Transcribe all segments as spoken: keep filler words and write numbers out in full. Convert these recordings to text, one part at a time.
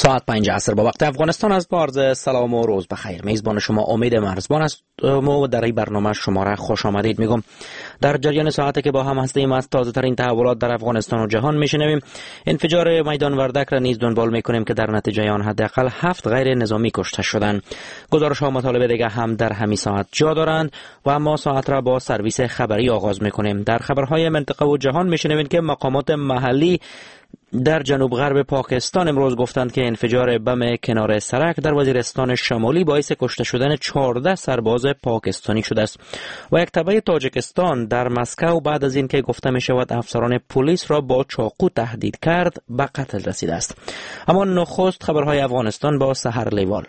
ساعت پنج عصر با وقت افغانستان از با عرض سلام و روز بخیر. میزبان شما امید مرزبان است و در این برنامه شما را خوش آمدید میگم. در جریان ساعتی که با هم هستیم از تازه ترین تحولات در افغانستان و جهان میشنویم. انفجار میدان وردک را نیز دنبال میکنیم که در نتیجه آن حداقل هفت غیر نظامی کشته شدند. گزارش ها مطالب دیگه هم در همین ساعت جا دارند و اما ساعت را با سرویس خبری آغاز میکنیم. در خبرهای منطقه و جهان میشنویم که مقامات محلی در جنوب غرب پاکستان امروز گفتند که انفجار بم کنار سرک در وزیرستان شمالی باعث کشته شدن چهارده سرباز پاکستانی شده است و یک تبع تاجیکستان در مسکو بعد از اینکه گفته می شود افسران پلیس را با چاقو تهدید کرد به قتل رسیده است. اما نخست خبرهای افغانستان با سحر لیوال.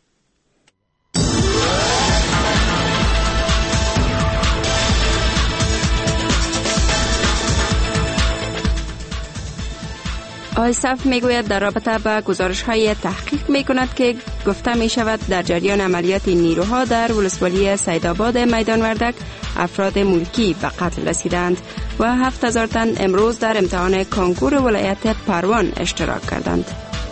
آیسف میگوید در رابطه با گزارش‌های تحقیق میکند که گفته می شود در جریان عملیات نیروها در ولسوالی سیدآباد میدان وردک افراد ملکی به قتل رسیدند و هفت هزار تن امروز در امتحان کنکور ولایت پروان اشتراک کردند.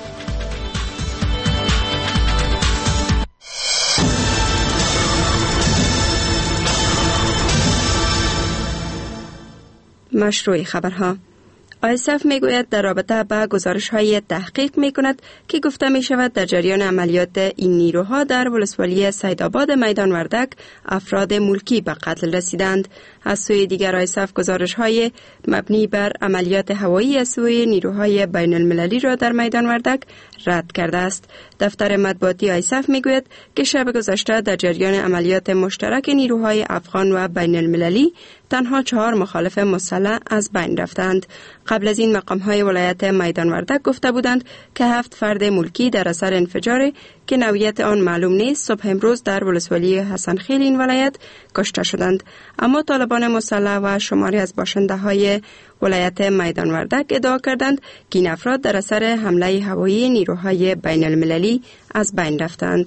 مشروع خبرها. آیسف میگوید در رابطه با گزارش‌های تحقیق میکند که گفته می شود در جریان عملیات این نیروها در ولسوالی سیدآباد میدان وردک افراد ملکی به قتل رسیدند. از سوی دیگر آیسف گزارش‌های مبنی بر عملیات هوایی از سوی نیروهای بین المللی را در میدان وردک رد کرده است. دفتر مطبوعاتی آیسف میگوید که شب گذشته در جریان عملیات مشترک نیروهای افغان و بین المللی تنها چهار مخالف مسلح از بین رفتند. قبل از این مقام‌های ولایت میدان وردک گفته بودند که هفت فرد ملکی در اثر انفجار که نوعیت آن معلوم نیست صبح امروز در ولسوالی حسن خیل این ولایت کشته شدند. اما طالبان مسلح و شماری از باشنده‌های ولایت میدان وردک ادعا کردند که این افراد در اثر حمله هوایی نیروهای بین المللی از بین رفتند.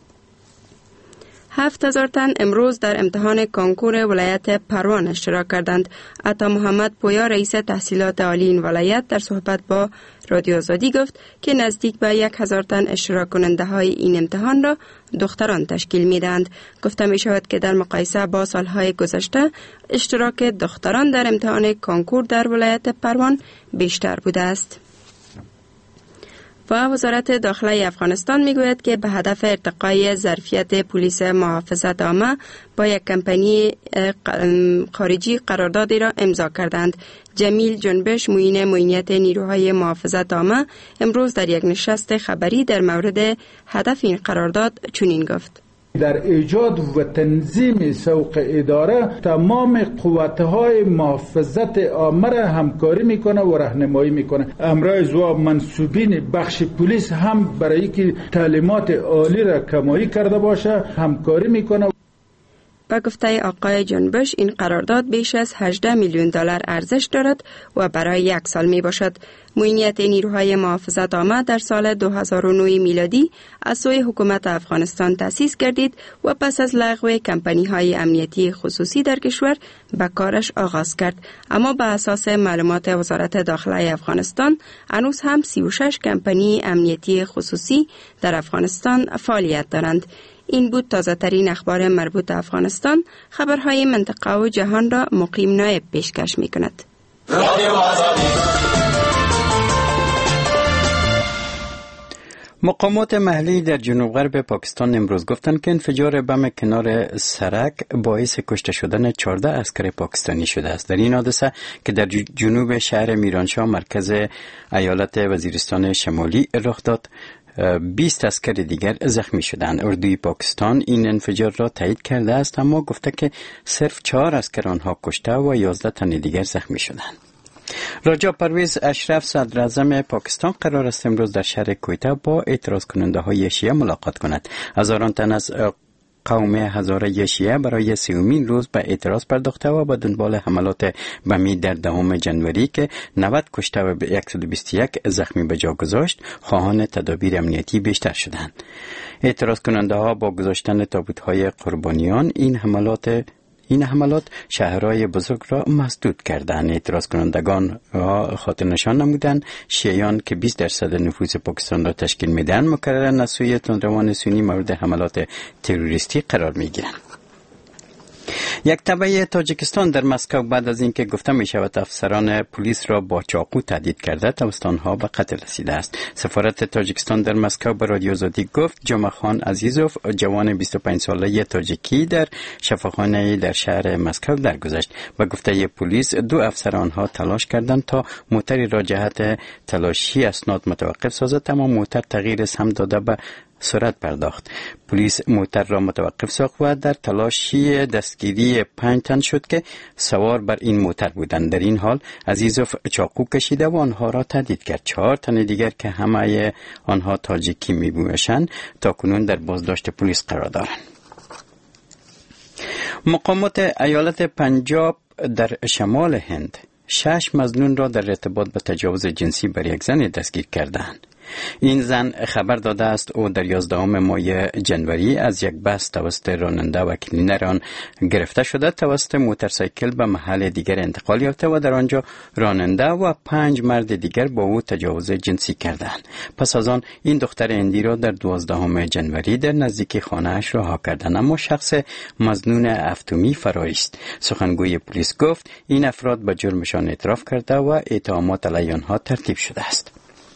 هفت هزار تن امروز در امتحان کنکور ولایت پروان اشتراک کردند. عطا محمد پویا رئیس تحصیلات عالی این ولایت در صحبت با رادیو آزادی گفت که نزدیک به یک هزار تن اشتراک کننده های این امتحان را دختران تشکیل می دهند. گفته می شود که در مقایسه با سالهای گذشته اشتراک دختران در امتحان کنکور در ولایت پروان بیشتر بوده است. و وزارت داخله افغانستان میگوید که به هدف ارتقای ظرفیت پلیس محافظت عامه با یک کمپانی خارجی قراردادی را امضا کردند. جمیل جنبش معین معینیت نیروهای محافظت عامه امروز در یک نشست خبری در مورد هدف این قرارداد چنین گفت: در ایجاد و تنظیم سوق اداره تمام قوت‌های محافظت عامه را همکاری میکنه و راهنمایی میکنه. امروز و منصوبین بخش پلیس هم برای که تعلیمات عالی را کمایی کرده باشه همکاری میکنه. با گفته آقای جنبش این قرارداد بیش از هجده میلیون دلار ارزش دارد و برای یک سال می باشد. معینیت نیروهای محافظت عامه در سال دو هزار و نه میلادی از سوی حکومت افغانستان تأسیس گردید و پس از لغو کمپانی های امنیتی خصوصی در کشور به کارش آغاز کرد. اما به اساس معلومات وزارت داخله افغانستان هنوز هم سی و شش کمپانی امنیتی خصوصی در افغانستان فعالیت دارند. این بود تازه ترین اخبار مربوط به افغانستان. خبرهای منطقه و جهان را مقیم نایب پیشکش می کند. مقامات محلی در جنوب غرب پاکستان امروز گفتند که انفجار بم کنار سرک باعث کشته شدن چهارده عسکر پاکستانی شده است. در این حادثه که در جنوب شهر میرانشاه مرکز ایالت وزیرستان شمالی رخ داد، بیست عسکر دیگر زخمی شدند. اردوی پاکستان این انفجار را تایید کرده است اما گفته که صرف چهار عسکر آنها کشته و یازده تن دیگر زخمی شدند. راجا پرویز اشرف صدر اعظم پاکستان قرار است امروز در شهر کویته با اعتراض کننده های شیعه ملاقات کند. هزاران تن از قوم هزاره شیعه برای سیومین روز به اعتراض پرداخته و به دنبال حملات بمی در دهم جنوری که نود کشته و صد و بیست و یک زخمی به جا گذاشت خواهان تدابیر امنیتی بیشتر شدند. اعتراض کننده ها با گذاشتن تابوت های قربانیان این حملات این حملات شهرهای بزرگ را مسدود کردند. اعتراض کنندگان را خاطر نشان نمودند شیعیان که بیست درصد نفوذ پاکستان را تشکیل میدن مکررن از سوی تندروان سنی مورد حملات تروریستی قرار میگیرند. یک تبع تاجیکستان در مسکو بعد از اینکه گفته می شود افسران پلیس را با چاقو تهدید کرده توسط آنها به قتل رسیده است. سفارت تاجیکستان در مسکو به رادیو آزادی گفت جمعه خان عزیزوف جوان بیست و پنج ساله تاجیکی در شفاخانه در شهر مسکو درگذشت. به گفته پلیس دو افسر آنها تلاش کردند تا موتری را جهت تلاشی اسناد متوقف سازد، اما موتر تغییر سمت داده به سرعت پرداخت. پلیس موتر را متوقف ساخت و در تلاشی دستگیری پنج تن شد که سوار بر این موتر بودند. در این حال عزیزوف چاقو کشیده و آنها را تهدید کرد. چهار تن دیگر که همه آنها تاجیکی می‌باشند تا کنون در بازداشت پلیس قرار دارند. مقامات ایالت پنجاب در شمال هند شش مظنون را در ارتباط با تجاوز جنسی بر یک زن دستگیر کردند. این زن خبر داده است او در یازدهم ماه جنوری از یک بس توسط راننده و کلینر آن گرفته شده توسط موتورسایکل به محل دیگر انتقال یافته و در آنجا راننده و پنج مرد دیگر با او تجاوز جنسی کردند. پس از آن این دختر هندی را در دوازدهم جنوری در نزدیکی خانه‌اش رها کردند، اما شخص مظنون هفتمی فراری است. سخنگوی پلیس گفت این افراد به جرمشان اعتراف کرده و اتهامات علیه آنها ترتیب شده است.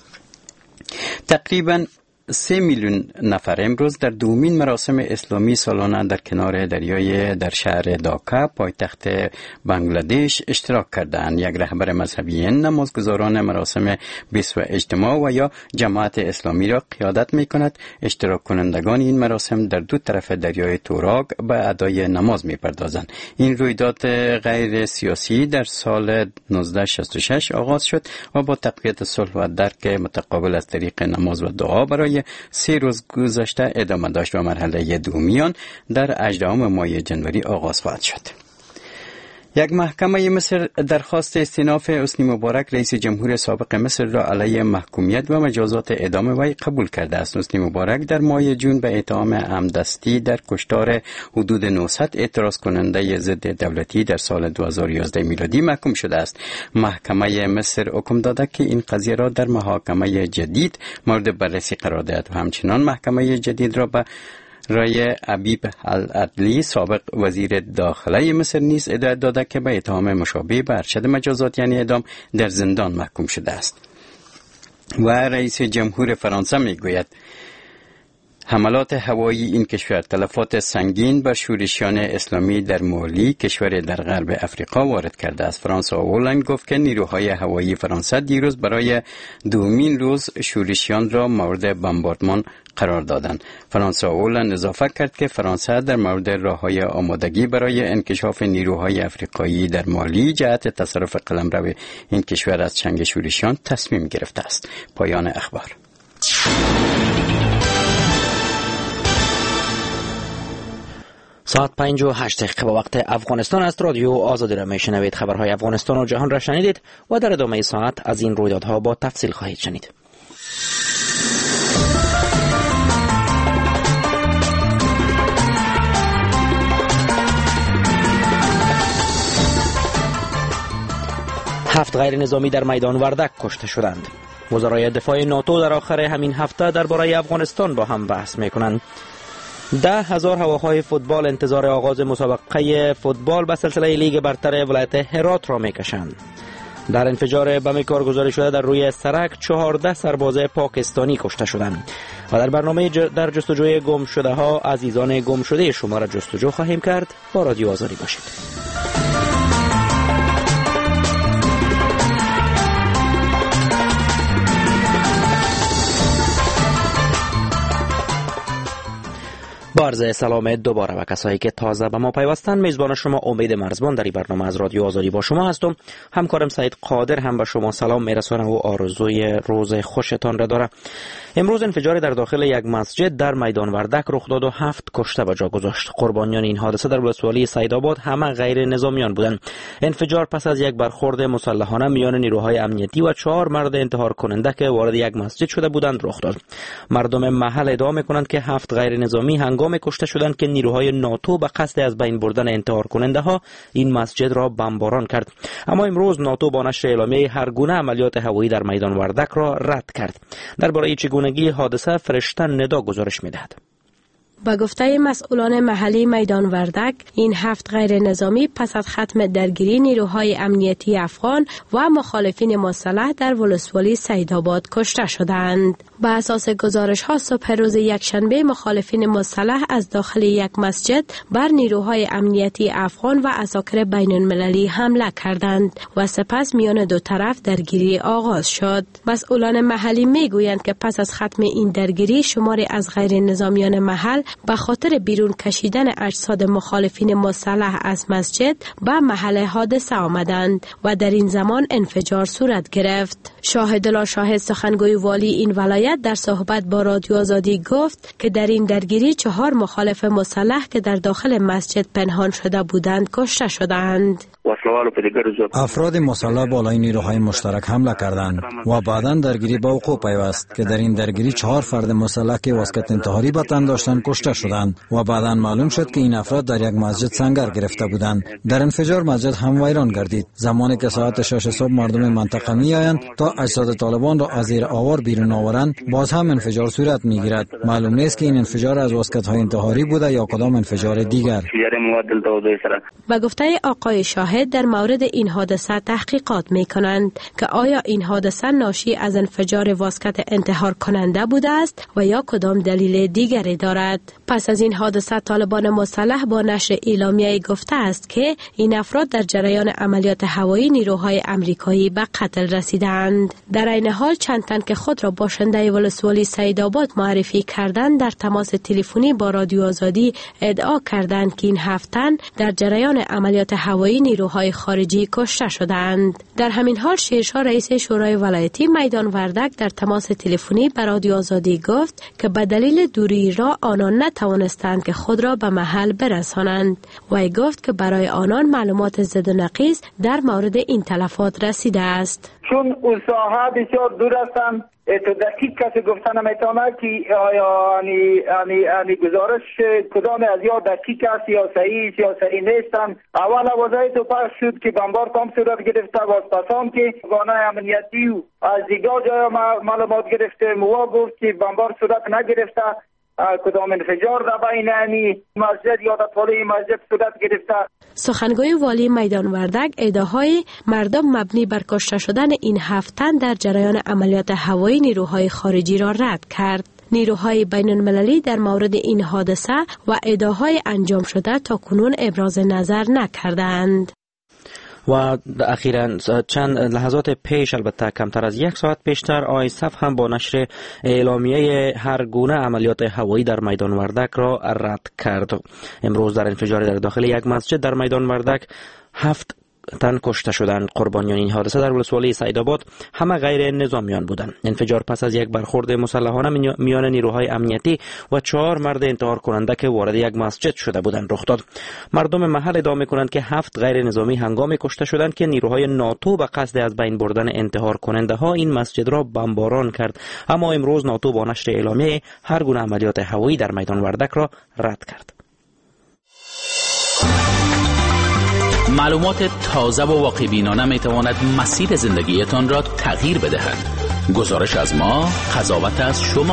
تقریباً سه میلیون نفر امروز در دومین مراسم اسلامی سالانه در کنار دریای در شهر داکا پایتخت بنگلادش اشتراک کردند. یک رهبر مذهبی نمازگزاران مراسم بیست و اجتماع و یا جماعت اسلامی را قیادت می کند. اشتراک کنندگان این مراسم در دو طرف دریای توراگ به ادای نماز می پردازند. این رویداد غیر سیاسی در سال نوزده شصت و شش آغاز شد و با تقویت صلح و درک متقابل از طریق نماز و دعا برای سه روز گذشته ادامه داشت و مرحله دومیان در هجدهم ماه جنوری آغاز خواهد شد. یک محکمه مصر درخواست استئناف حسنی مبارک رئیس جمهور سابق مصر را علیه محکومیت و مجازات اعدام وی قبول کرده است. حسنی مبارک در ماه جون به اتهام همدستی در کشتار حدود نهصد اعتراض کننده ضد دولتی در سال دو هزار و یازده میلادی محکوم شده است. محکمه مصر حکم داده که این قضیه را در محاکمه جدید مورد بررسی قرار دهد و همچنان محکمه جدید را به رای حبیب العدلی سابق وزیر داخله مصر نیز هدایت داده که به اتهام مشابه به ارشد مجازات یعنی اعدام در زندان محکوم شده است. و رئیس جمهور فرانسه میگوید حملات هوایی این کشور تلفات سنگین بر شورشیان اسلامی در مالی کشور در غرب افریقا وارد کرده است. فرانسه و هلند گفت که نیروهای هوایی فرانسه دیروز برای دومین روز شورشیان را مورد بمباردمان قرار دادند. فرانسه و هلند اضافه کرد که فرانسه در مورد راه‌های آمادگی برای انکشاف نیروهای افریقایی در مالی جهت تصرف قلمرو این کشور از چنگ شورشیان تصمیم گرفته است. پایان اخبار. ساعت پنج و هشت دقیقه به وقت افغانستان است. رادیو آزادی را میشنوید. خبرهای افغانستان و جهان را شنیدید و در ادامه ساعت از این رویدادها با تفصیل خواهید شنید. هفت غیر نظامی در میدان وردک کشته شدند. وزرای دفاع ناتو در آخر همین هفته درباره افغانستان با هم بحث میکنند. ده هزار هواخواه فوتبال انتظار آغاز مسابقه فوتبال به سلسله لیگ برتر ولایت هرات را میکشند. در انفجار بم کارگزاری شده در روی سرک چهارده سرباز پاکستانی کشته شدند. و در برنامه ج... در جستجوی گم شده ها عزیزان گم شده شما را جستجو خواهیم کرد. با رادیو آزادی باشید. با عرض سلام دوباره و کسایی که تازه به ما پیوستن، میزبان شما امید مرزبان در این برنامه از رادیو آزادی با شما هستم. همکارم سعید قادر هم به شما سلام میرسونه و آرزوی روز خوشتان را داره. امروز انفجار در داخل یک مسجد در میدان وردک رخ داد و هفت کشته به جا گذاشت. قربانیان این حادثه در ولسوالی سیدآباد همه غیر نظامیان بودند. انفجار پس از یک برخورد مسلحانه میان نیروهای امنیتی و چهار مرد انتحار کننده که وارد یک مسجد شده بودند رخ داد. مردم محل ادعا میکنند که هفت غیر نظامی هنگام هنگام کشته شدند که نیروهای ناتو به قصد از بین بردن انتحار کننده ها این مسجد را بمباران کرد. اما امروز ناتو با نشر اعلامیه هر گونه عملیات هوایی در میدان وردک را رد کرد. درباره چگونگی حادثه فرشته ندا گزارش می‌دهد. با گفته مسئولان محلی میدان وردک، این هفت غیر نظامی پس از ختم درگیری نیروهای امنیتی افغان و مخالفین مسلح در ولسوالی سیدآباد کشته شدند. با اساس گزارش ها صبح روز یکشنبه مخالفین مسلح از داخل یک مسجد بر نیروهای امنیتی افغان و عساکر بین المللی حمله کردند و سپس میان دو طرف درگیری آغاز شد. مسئولان محلی میگویند که پس از ختم این درگیری شماری از غیر نظامیان محل به خاطر بیرون کشیدن اجساد مخالفین مسلح از مسجد به محل حادثه آمدند و در این زمان انفجار صورت گرفت. شاهد الله شاهد سخنگوی والی این ولایت در صحبت با رادیو آزادی گفت که در این درگیری چهار مخالف مسلح که در داخل مسجد پنهان شده بودند کشته شدند. افراد مسلح بالای نیروهای مشترک حمله کردند و بعداً درگیری با وقوع پیوست که در این درگیری چهار فرد مسلح که واسکت انتحاری به تن داشتند کشته شدند و بعداً معلوم شد که این افراد در یک مسجد سنگر گرفته بودند. در انفجار مسجد هم ویران گردید. زمانی که ساعت شش صبح مردم منطقه میآیند تا اجساد طالبان را از زیر آوار بیرون آورند، باز هم انفجار صورت میگیرد. معلوم نیست که این انفجار از واسکت های انتحاری بوده یا کدام انفجار دیگر. با گفته آقای شاهد در مورد این حادثه تحقیقات می کنند که آیا این حادثه ناشی از انفجار واسکت انتحار کننده بوده است و یا کدام دلیل دیگری دارد. پس از این حادثه طالبان مسلح با نشر اعلامیه گفته است که این افراد در جریان عملیات هوایی نیروهای امریکایی به قتل رسیدند. در این حال چند تن که خود را باشنده ولسوالی سیدآباد معرفی کردند در تماس تلفنی با رادیو آزادی ادعا کردند که این هفت تن در جریان عملیات هوایی نیروهای خارجی کشته شدند. در همین حال شیرشاه رئیس شورای ولایتی میدان وردک در تماس تلفنی با رادیو آزادی گفت که به دلیل دوری را آنان نتوانستند که خود را به محل برسانند. وی گفت که برای آنان معلومات زد و نقیض در مورد این تلفات رسیده است. چون اون ساحه بسیار دور هستند، تو دقیق کسی گفتن نمیتونه که آیا انی انی انی گزارش کدام از یا دقیق است یا صحیح یا صحیح نیستن. اول وضعی تو پخش شد که بمبار کام صورت گرفته، باز پسان که گانه امنیتی از دیگر جای معلومات گرفته، موا گفت که بمبار صورت نگرفته، کدام انفجار در بین انی مسجد یا در طول مسجد صورت گرفته. سخنگوی والی میدان وردک ادعاهای مردم مبنی بر کشته شدن این هفت تن در جریان عملیات هوایی نیروهای خارجی را رد کرد. نیروهای بین المللی در مورد این حادثه و ادعاهای انجام شده تا کنون ابراز نظر نکردند. و اخیراً چند لحظات پیش، البته کمتر از یک ساعت پیشتر، آیسف هم با نشر اعلامیه هر گونه عملیات هوایی در میدان وردک را رد کرد. امروز در انفجار در داخل یک مسجد در میدان وردک هفت تن کشته شدند. قربانیان این حادثه در ولسوالی سیدآباد همه غیر نظامیان بودند. انفجار پس از یک برخورد مسلحانه میان نیروهای امنیتی و چهار مرد انتحار کننده که وارد یک مسجد شده بودند رخ داد. مردم محل ادعا می‌کنند که هفت غیر نظامی هنگام کشته شدند که نیروهای ناتو به قصد از بین بردن انتحار کننده ها این مسجد را بمباران کرد. اما امروز ناتو با نشر اعلامیه هر گونه عملیات هوایی در میدان وردک را رد کرد. معلومات تازه و واقع بینانه می تواند مسیر زندگیتان را تغییر بدهد. گزارش از ما، قضاوت از شما.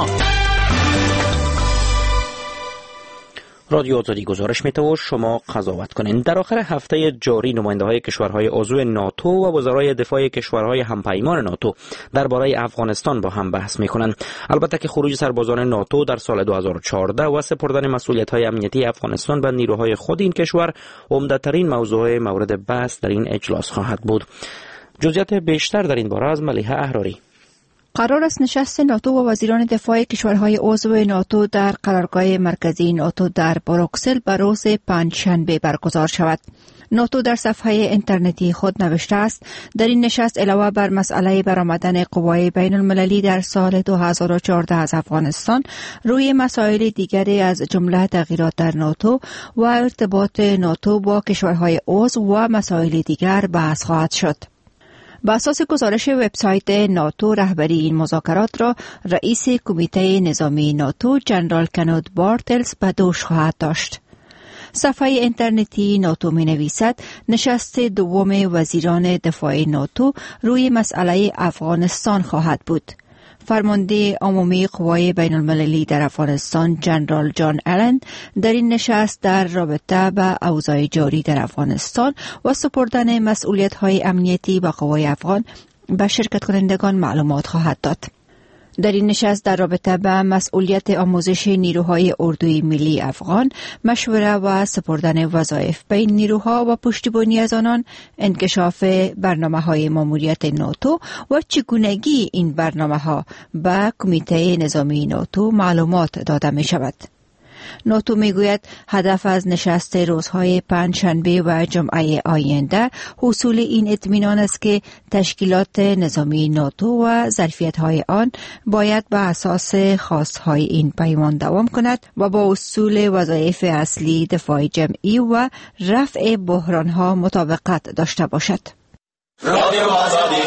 رادیو آزادی گزارش می‌تواند شما قضاوت کنید. در آخر هفته جاری نماینده‌های کشورهای عضو ناتو و وزرای دفاع کشورهای همپیمان ناتو درباره افغانستان با هم بحث می‌کنند. البته که خروج سربازان ناتو در سال دو هزار و چهارده و سپردن مسئولیت‌های امنیتی افغانستان به نیروهای خود این کشور عمده‌ترین موضوع مورد بحث در این اجلاس خواهد بود. جزئیات بیشتر در این باره از ملیحه احراری. قرار است نشست ناتو و وزیران دفاع کشورهای عضو ناتو در قرارگاه مرکزی ناتو در بروکسل به روز پنجشنبه برگزار شود. ناتو در صفحه اینترنتی خود نوشته است در این نشست علاوه بر مسئله برآمدن قوای بین المللی در سال دو هزار و چهارده از افغانستان، روی مسائل دیگری از جمله تغییرات در ناتو و ارتباط ناتو با کشورهای عضو و مسائل دیگر بحث خواهد شد. به اساس گزارش وبسایت ناتو، رهبری این مذاکرات را رئیس کمیته نظامی ناتو جنرال کنود بارتلز به دوش خواهد داشت. صفحه اینترنتی ناتو می نویسد نشست دوم وزیران دفاع ناتو روی مسئله افغانستان خواهد بود. فرمانده عمومی قوای بین المللی در افغانستان جنرال جان آلن در این نشست در رابطه با اوضاع جاری در افغانستان و سپردن مسئولیت‌های امنیتی به قوای افغان به شرکت کنندگان معلومات خواهد داد. در این نشست در رابطه با مسئولیت آموزش نیروهای اردوی ملی افغان، مشوره و سپردن وظایف بین نیروها و پشتیبانی از آنان، انکشاف برنامه‌های ماموریت ناتو و چگونگی این برنامه‌ها به کمیته نظامی ناتو معلومات داده می شود. ناتو میگوید هدف از نشست روزهای پنجشنبه و جمعه آینده حصول این اطمینان است که تشکیلات نظامی ناتو و ظرفیت‌های آن باید بر اساس خواست‌های این پیمان دوام کند و با اصول وظایف اصلی دفاع جمعی و رفع بحران‌ها مطابقت داشته باشد. رادیو آزادی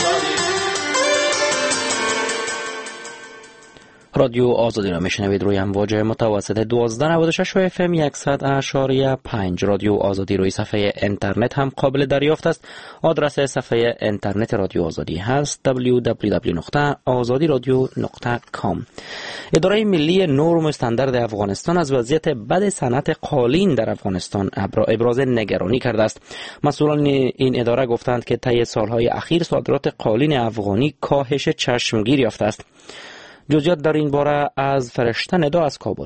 رادیو آزادی را میشنوید روی امواج متوسط دوازده نود و شش و اف ام صد اشاریه پنج. رادیو آزادی روی صفحه اینترنت هم قابل دریافت است. آدرس صفحه اینترنت رادیو آزادی هست دبلیو دبلیو دبلیو نقطه آزادی رادیو نقطه کام. اداره ملی نرم و استاندارد افغانستان از وضعیت بد صنعت قالین در افغانستان ابراز نگرانی کرده است. مسئولان این اداره گفتند که طی سالهای اخیر صادرات قالین افغانی کاهش چشمگیر یافته است. جزئیات در این باره از فرشته ندا از کابل.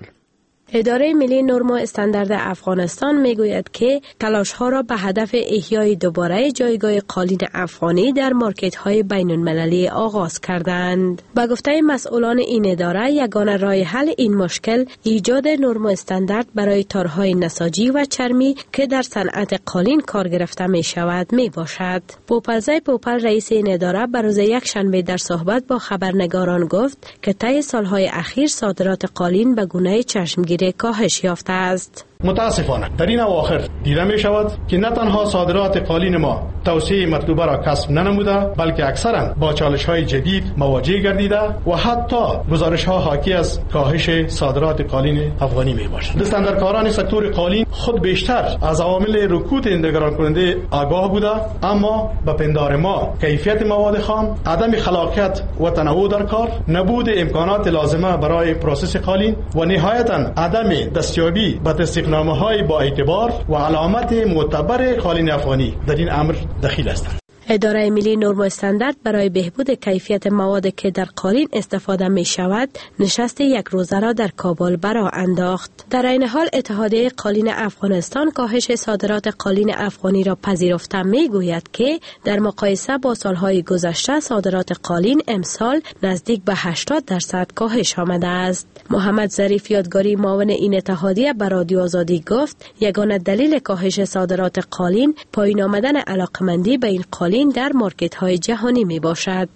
اداره ملی نرم و استاندارد افغانستان میگوید که تلاش‌ها را به هدف احیای دوباره جایگاه قالین افغانی در مارکت‌های بین‌المللی آغاز کردند. به گفته مسئولان این اداره، یگانه راه حل این مشکل ایجاد نرم و استاندارد برای تارهای نساجی و چرمی که در صنعت قالین کار گرفته می شود می باشد. پوپلزای پوپل رئیس این اداره به روز یک شنبه در صحبت با خبرنگاران گفت که طی سالهای اخیر صادرات قالین به گونه چشمگیر کاهش یافته است. متاسفانه در این اواخر دیده می شود که نه تنها صادرات قالین ما توسعه مطلوبه را کسب ننموده، بلکه اکثرا با چالش های جدید مواجه گردیده و حتی گزارش ها حاکی از کاهش صادرات قالین افغانی می باشد. دستاندرکاران سکتور قالین خود بیشتر از عوامل رکود نگران کننده آگاه بوده، اما به پندار ما کیفیت مواد خام، عدم خلاقیت و تنوع در کار، نبود امکانات لازمه برای پروسس قالین و نهایتاً عدم دستیابی به تصدیقنامه‌های با اعتبار و علامت معتبر قالین افغانی در این امر دخیل هستند. اداره ملی نرم و استاندارد برای بهبود کیفیت مواد که در قالین استفاده می شود نشست یک روزه را در کابل برا انداخت. در این حال اتحادیه قالین افغانستان کاهش صادرات قالین افغانی را پذیرفته می گوید که در مقایسه با سالهای گذشته صادرات قالین امسال نزدیک به هشتاد درصد کاهش آمده است. محمد ظریف یادگاری معاون این اتحادیه به رادیو آزادی گفت یگانه دلیل کاهش صادرات قالین پایین آمدن علاقمندی به این قالین در مارکت های جهانی می باشد.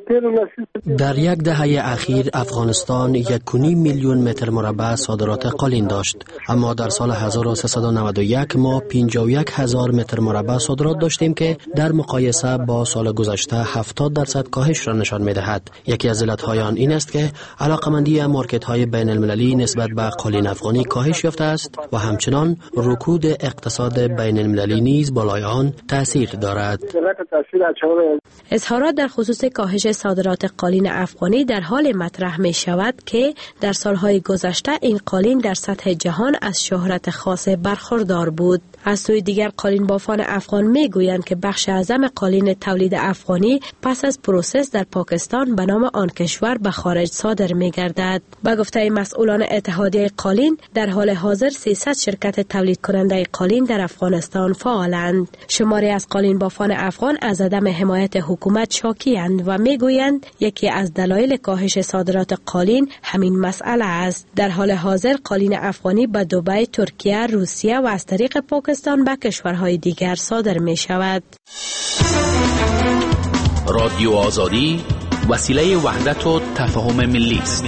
در یک دهه اخیر افغانستان یک و نیم میلیون متر مربع صادرات قالین داشت، اما در سال هزار و سیصد و نود و یک ما پنجاه و یک هزار متر مربع صادرات داشتیم که در مقایسه با سال گذشته هفتاد درصد کاهش را نشان می‌دهد. یکی از علت‌های آن این است که علاقمندی مارکت‌های بین‌المللی نسبت به قالین افغانی کاهش یافته است و همچنان رکود اقتصاد بین‌المللی نیز بالای آن تأثیر دارد. اظهارات در خصوص کاهش صادرات قالین افغانی در حال مطرح می شود که در سالهای گذشته این قالین در سطح جهان از شهرت خاص برخوردار بود. از سوی دیگر قالین بافان افغان می گویند که بخش اعظم قالین تولید افغانی پس از پروسس در پاکستان به نام آن کشور به خارج صادر می گردد. به گفته مسئولان اتحادیه قالین در حال حاضر سیصد شرکت تولید کننده قالین در افغانستان فعالند. شماری از قالین بافان افغان از عدم حمایت حکومت شاکی‌اند و می گویند یکی از دلایل کاهش صادرات قالین همین مسئله است. در حال حاضر قالین افغانی به دبی، ترکیه، روسیه و از طریق پاکستان به کشورهای دیگر صادر می شود. رادیو آزادی وسیله وحدت و تفاهم ملی است.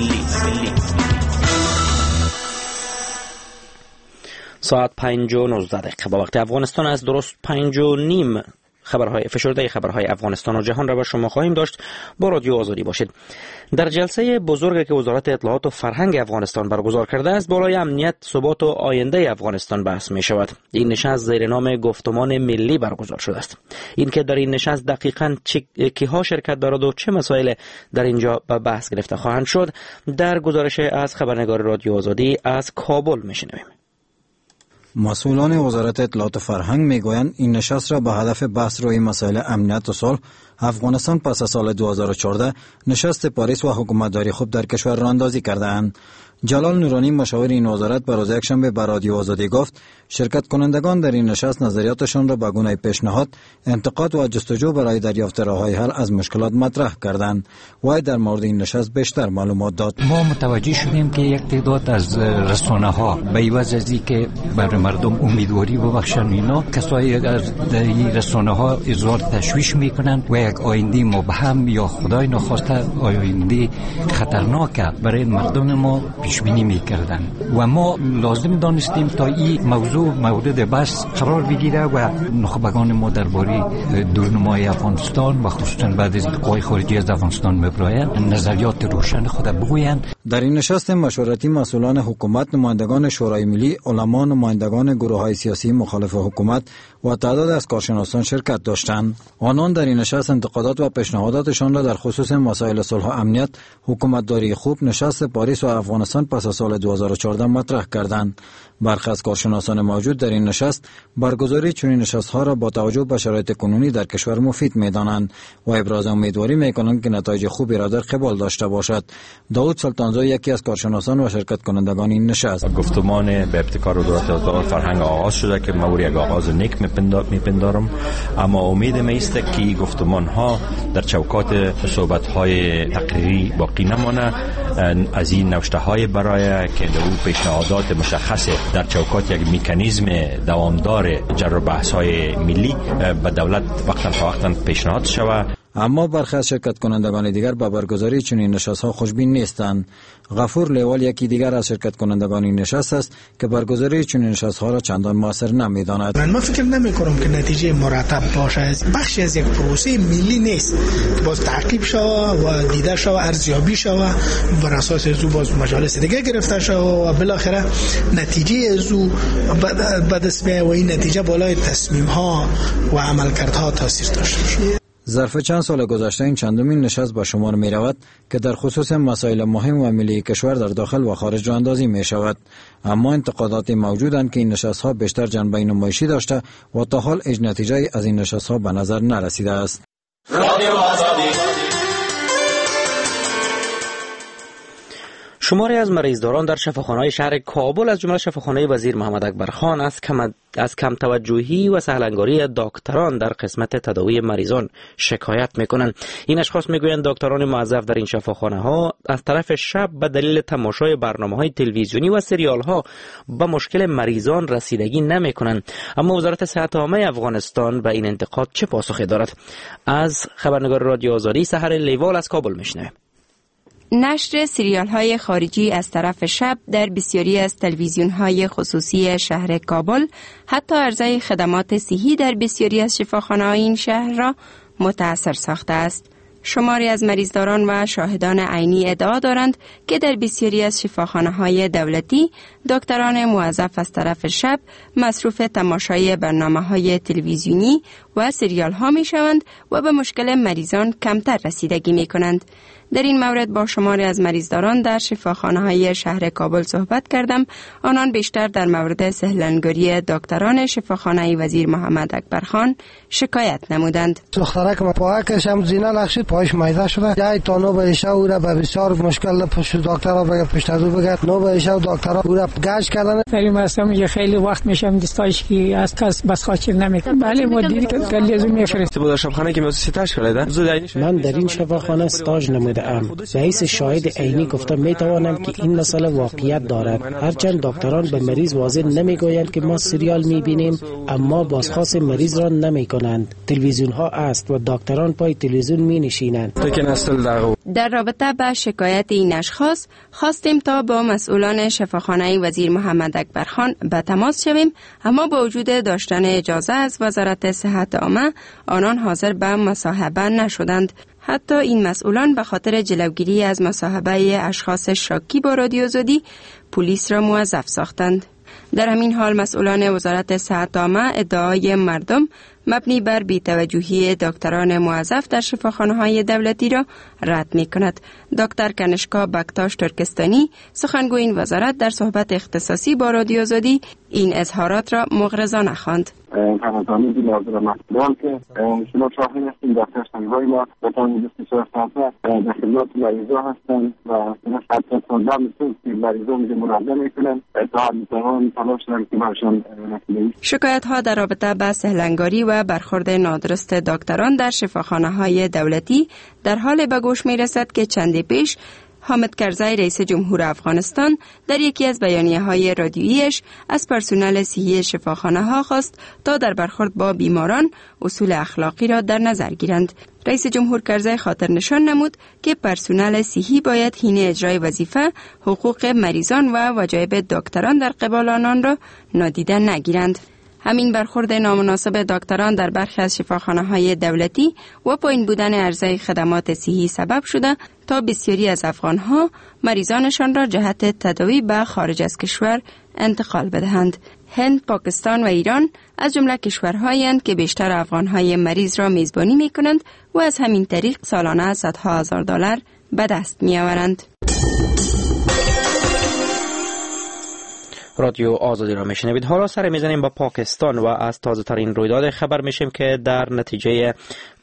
ساعت پنج و نوزده دقیقه با وقت افغانستان از درست پنج و نیم خبرهای فشرده خبرهای افغانستان و جهان را به شما خواهیم داشت. با رادیو آزادی باشید. در جلسه بزرگی که وزارت اطلاعات و فرهنگ افغانستان برگزار کرده است، بالای امنیت، ثبات و آینده افغانستان بحث می شود. این نشست زیر نام گفتمان ملی برگزار شده است. این که در این نشست دقیقاً کیها شرکت دارد و چه مسائل در اینجا به بحث گرفته خواهند شد، در گزارش از خبرنگار رادیو آزادی از کابل میشنویم. مسئولان وزارت اطلاعات و فرهنگ میگویند این نشست را به هدف بحث روی مسائل امنیت و صلح افغانستان پس از سال دو هزار و چهارده نشست پاریس و حکومتداری خوب در کشور را اندازی کرده‌اند. جلال نورانی مشاور این وزارت به روز یکشنبه به رادیو آزادی گفت شرکت کنندگان در این نشست نظریاتشان را به گونه پیشنهاد، انتقاد و جستجو برای دریافت راه‌های حل از مشکلات مطرح کردند. وی در مورد این نشست بیشتر معلومات داد. ما متوجه شدیم که یک تعداد از رسانه‌ها به عوض از اینکه برای مردم امیدواری ببخشند، اینا کسایی از این رسانه‌ها اظهار تشویش میکنند و یک آینده مبهم یا خدای نخواسته آینده خطرناک برای مردم ما پیش بینی میکردن و ما لازم دانستیم تا این موضوع مورد بحث قرار بگیره و نخبگان ما درباره دورنمای افغانستان و خصوصا بعد از قوای خارجی از افغانستان مبرایند نظریات روشن خود بگویند. در این نشست مشورتی مسئولان حکومت، نمایندگان شورای ملی، علما، نمایندگان گروه‌های سیاسی مخالف حکومت و تعداد از کارشناسان شرکت داشتند. آنان در این نشست انتقادات و پیشنهاداتشان را در خصوص مسائل صلح و امنیت، حکومتداری خوب، نشست پاریس و افغانستان پس از سال دو هزار و چهارده مطرح کردند. برخی از کارشناسان موجود در این نشست برگزاری چنین نشست‌ها را با توجه به شرایط کنونی در کشور مفید می‌دانند و ابراز امیدواری می‌کنند که نتایج خوبی را در قبال داشته باشد. داود سلطانزو یکی از کارشناسان و شرکت کنندگان این نشست گفتمان به ابتکار وزارت اطلاعات فرهنگ آغاز شده که ما یک آغاز نیک می‌پندارم، اما امید ما است که این گفتمان‌ها در چوکات صحبت‌های تقریری باقی نمانه، از این نوشته‌های برای که او پیشنهادات مشخص در چوکات یک مکانیزم دوامدار جر و بحث‌های ملی به دولت وقتا فوقتا پیشنهاد شود. اما برخی از شرکت کنندگان دیگر به برگزاری چنین نشست‌ها خوشبین نیستند. غفور لیوال یکی دیگر از شرکت کنندگان این نشست است که برگزاری چنین نشست‌ها را چندان موثر نمی‌داند. من فکر نمی‌کنم که نتیجه مرتب باشه. بخشی از یک پروسه ملی نیست که باز تعقیب شود و دیده شود، ارزیابی شود، بر اساس از باز مجالس دیگه گرفته شود و بالاخره نتیجه از به دست بیاید و این نتیجه بالای تصمیم‌ها و عملکردها تاثیر داشته باشه. ظرف چند سال گذشته این چندمین نشست به شمار می رود که در خصوص مسائل مهم و ملی کشور در داخل و خارج راه اندازی می شود. اما انتقادات موجودند که این نشست ها بیشتر جنبه نمایشی داشته و تا حال هیچ نتیجه از این نشست ها به نظر نرسیده است. شماری از مریضداران در شفاخانه‌های شهر کابل از جمله شفاخانه وزیر محمد اکبر خان از کم از کم توجهی و سهلنگاری دکتران در قسمت تداوی مریضان شکایت میکنند. این اشخاص میگویند دکتران موظف در این شفاخانه‌ها از طرف شب به دلیل تماشای برنامه‌های تلویزیونی و سریال‌ها به مشکل مریضان رسیدگی نمیکنند. اما وزارت صحت عامه افغانستان به این انتقاد چه پاسخی دارد؟ از خبرنگار رادیو آزادی سحر لیوال از کابل میشنویم. نشر سریال های خارجی از طرف شب در بسیاری از تلویزیون های خصوصی شهر کابل حتی عرضه خدمات صحی در بسیاری از شفاخانه های این شهر را متاثر ساخته است. شماری از مریضداران و شاهدان عینی ادعا دارند که در بسیاری از شفاخانه های دولتی دکتران موظف از طرف شب مصروف تماشای برنامه های تلویزیونی و سریال ها می شوند و به مشکل مریضان کمتر رسیدگی می کنند. در این مورد با شماری از مریضداران در شفاخانه های شهر کابل صحبت کردم. آنان بیشتر در مورد سهلنگاری دکتران شفاخانه وزیر محمد اکبر خان شکایت نمودند. دختره که پاکش هم زینه لغشید، پایش میده شده. جای تا نو به شو او را به بسیار مشکل پشت دکترها بگه پشت از او بگه نو به شو دکترها او را گاش کردن. در این مراسم یه خیلی وقت میشم دستایش که از کس بس خاطر نمیکنه. بله مدیر تلویزیون میفرسته. بود شفاخانه که موسسه تاش کرده. من در این شفاخانه استاژ نموده ام. به حیث شاهد عینی گفتم می توانم که این مسئله واقعیت دارد. هرچند دکتران به مریض واضح نمیگویند که ما سریال می بینیم، اما بازخواست مریض را نمی کنند. تلویزیون ها است و دکتران پای تلویزیون می نشینند. در رابطه با شکایت این اشخاص خواستیم تا با مسئولان شفاخانه وزیر محمد اکبر خان به تماس شویم، اما با وجود داشتن اجازه از وزارت صحت عامه آنان حاضر به مصاحبه نشدند. حتی این مسئولان به خاطر جلوگیری از مصاحبه اشخاص شاکی با رادیو آزادی پلیس را موظف ساختند. در همین حال مسئولان وزارت صحت عامه ادعای مردم مبنی بر بی‌توجهی دکتران موظف در شفاخانه‌های دولتی را رد می‌کند. دکتر کنشکا بکتاش ترکستانی سخنگوی این وزارت در صحبت اختصاصی با رادیو آزادی این اظهارات را مغرضانه خواند. فرزانه دیلازر مسئولان که شما شاهد هستیم در تشنگاه ما بطانی بیست و چهار ساعته در خدمات مریضا هستند و حتی تازه مثل که مریضا میگه مراجعه میکنن اتحاد میتوان تلاش دارم که برشان نکنیم. شکایت ها در رابطه با سهلنگاری و برخورد نادرست دکتران در شفاخانه های دولتی در حال به گوش می رسد که چندی پیش حامد کرزی رئیس جمهور افغانستان در یکی از بیانیه های رادیوییش از پرسنل صحی شفاخانه ها خواست تا در برخورد با بیماران اصول اخلاقی را در نظر گیرند. رئیس جمهور کرزی خاطر نشان نمود که پرسنل صحی باید حین اجرای وظیفه حقوق مریضان و وجایب دکتران در قبال آنان را نادیده نگیرند. همین برخورد نامناسب دکتران در برخی از شفاخانه‌های دولتی و پایین بودن عرضه خدمات صحی سبب شده تا بسیاری از افغان‌ها مریضانشان را جهت تداوی به خارج از کشور انتقال بدهند. هند، پاکستان و ایران از جمله کشورهایی هستند که بیشتر افغان‌های مریض را میزبانی می‌کنند و از همین طریق سالانه صدها هزار دلار به دست می‌آورند. رادیو آزادی را میشنوید. حالا سر میزنیم با پاکستان و از تازه ترین رویداد خبر میشیم که در نتیجه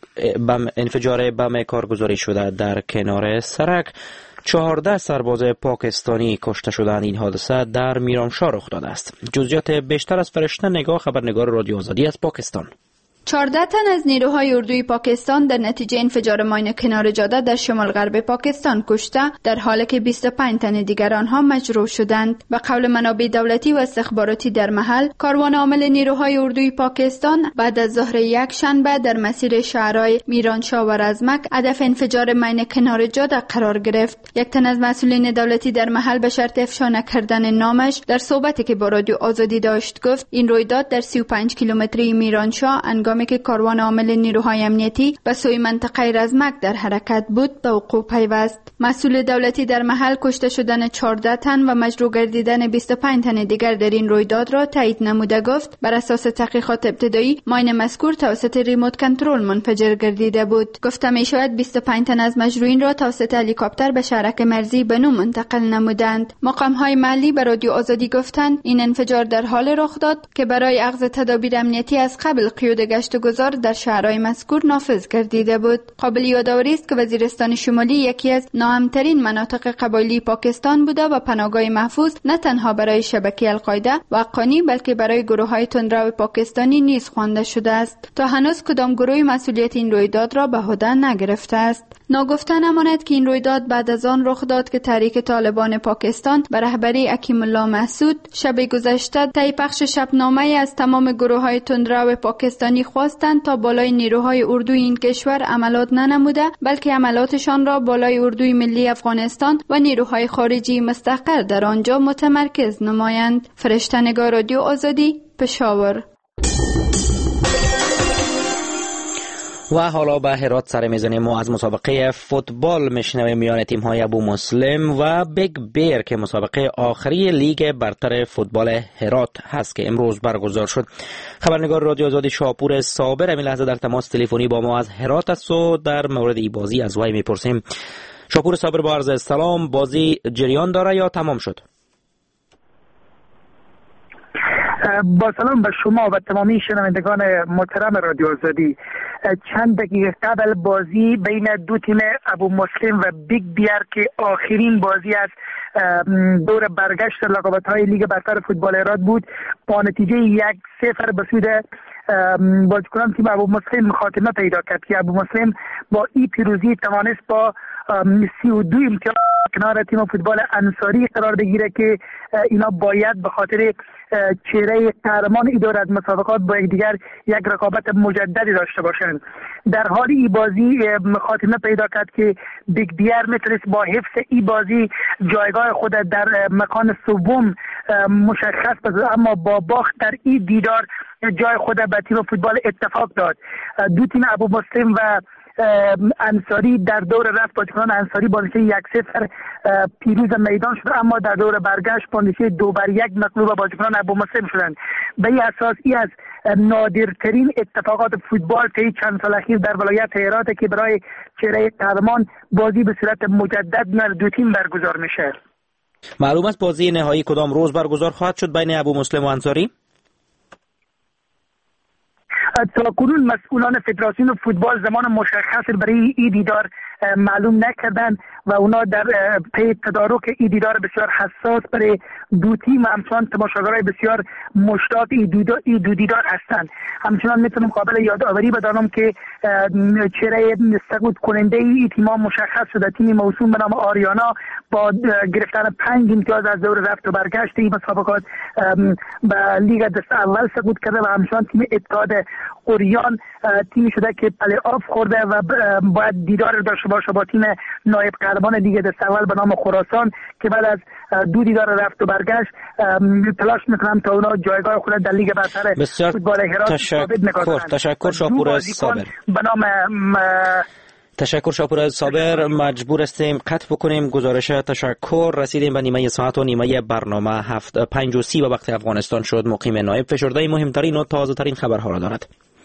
بم انفجار بم کارگزاری شده در کنار سرک چهارده سرباز پاکستانی کشته شدند. این حادثه در میرانشاه رخ داده است. جزئیات بیشتر از فرشته نگاه، خبرنگار رادیو آزادی از پاکستان. چهارده تن از نیروهای اردوی پاکستان در نتیجه انفجار ماین کنار جاده در شمال غرب پاکستان کشته، در حالی که بیست و پنج تن دیگر آنها مجروح شدند. به قول منابع دولتی و استخباراتی در محل، کاروان عامل نیروهای اردوی پاکستان بعد از ظهر یک شنبه در مسیر شهرهای میرانشاه و رزمک هدف انفجار ماین کنار جاده قرار گرفت. یک تن از مسئولین دولتی در محل به شرط افشا نکردن نامش در صحبتی که با رادیو آزادی داشت گفت این رویداد در سی و پنج کیلومتری میرانشاه هنگامی که کاروان عامل نیروهای امنیتی به سوی منطقه رزمک در حرکت بود به وقوع پیوست. مسئول دولتی در محل کشته شدن چهارده تن و مجروح گردیدن بیست و پنج تن دیگر در این رویداد را تایید نموده گفت بر اساس تحقیقات ابتدایی ماین مذکور توسط ریموت کنترل منفجر گردیده بود. گفته می شود بیست و پنج تن از مجروحین را توسط هلیکوپتر به شهرک مرزی بنو منتقل نمودند. مقام های محلی به رادیو آزادی گفتند این انفجار در حال رخ داد که برای اخذ تدابیر امنیتی از قبل قیود گشت و گذار در شهرهای مذکور نافذ گردیده بود. قابل یادآوری است که وزیرستان شمالی یکی از ناامن‌ترین مناطق قبایلی پاکستان بوده و پناهگاه محفوظ نه تنها برای شبکه القاعده و حقانی بلکه برای گروه‌های تندرو پاکستانی نیز خوانده شده است. تا هنوز کدام گروهی مسئولیت این رویداد را به عهده نگرفته است. ناگفته نماند که این رویداد بعد از آن رخ داد که تحریک طالبان پاکستان به رهبری حکیم الله مسعود شب گذشته طی پخش شبنامه از تمام گروه‌های تندرو پاکستانی خواستند تا بالای نیروهای اردوی این کشور عملیات ننموده بلکه عملیاتشان را بالای اردوی ملی افغانستان و نیروهای خارجی مستقر در آنجا متمرکز نمایند. فرشته نگار، رادیو آزادی، پشاور. و حالا به هرات سر میزنیم و از مسابقه فوتبال میشنویم میان تیم های ابو مسلم و بیگ بیر که مسابقه آخری لیگ برتر فوتبال هرات هست که امروز برگزار شد. خبرنگار رادیو آزادی شاپور صابر همین لحظه در تماس تلفنی با ما از هرات است و در مورد این بازی از وی میپرسیم. شاپور صابر، با عرض سلام، بازی جریان داره یا تمام شد؟ با سلام به شما و تمامی شنوندگان محترم رادیو آزادی. چند دقیقه قبل بازی بین دو تیم ابو مسلم و بیگ بیر که آخرین بازی از دور برگشت رقابت‌های لیگ برتر فوتبال هرات بود با نتیجه یک صفر به سود بازیکنان تیم ابو مسلم خاتمه پیدا کرد که ابو مسلم با این پیروزی توانست با سی و دو امتیاز کنار تیم فوتبال انصاری قرار بگیره که اینا باید به خاطر چهره قهرمان اداره از مسابقات با یکدیگر یک رقابت مجددی داشته باشند. در حال این بازی خاتمه پیدا کرد که بیگ بیار میتونست با حفظ این بازی جایگاه خود در مکان سوم مشخص بشه، اما با باخت در این دیدار جای خود به تیم فوتبال اتفاق داد. دو تیم ابو مسلم و انصاری در دور رفت بازیکنان انصاری با نتیجه یک صفر پیروز میدان شد، اما در دور برگشت با نتیجه دو بر یک مغلوب بازیکنان ابو مسلم شدند. به این اساس ای از نادرترین اتفاقات فوتبال طی چند سال اخیر در ولایت هرات که برای چهره قهرمان بازی به صورت مجدد میان دو تیم برگزار میشه. معلوم است بازی نهایی کدام روز برگزار خواهد شد بین ابو مسلم و انصاری؟ تا کنون مسئولان فدراسیون فوتبال زمان مشخص برای این دیدار معلوم نکردند و اونا در پی تدارک این دیدار بسیار حساس برای دو تیم و همچنان تماشاگرای بسیار مشتاق این دو دیدار هستند. همچنان میتونم قابل یادآوری بدانم که چهره سقوط کننده این تیم‌ها مشخص شده. تیم موسوم به نام آریانا با گرفتن پنج امتیاز از دور رفت و برگشت این مسابقات به لیگ دست اول سقوط کرده و همچنان تیم اتحاد اوریان تیمی شده که پلی آف خورده و باید دیدار داشته باشه با تیم نایب قهرمان لیگ دست اول به نام خراسان که بعد از دو دیدار رفت و برگشت تلاش میکنم تا اونا جایگاه خود در لیگ برتر فوتبال هرات ثابت میکنن. تشکر شاپور صابر. به نام تشکر شاپور صابر. مجبور هستیم قطع بکنیم گزارش. تشکر. رسیدیم به نیمه ساعت و نیمه برنامه هفت پنج و سی و وقت افغانستان شد. مقیم نایب فشرده مهمترین و تازه ترین خبرها را دارد.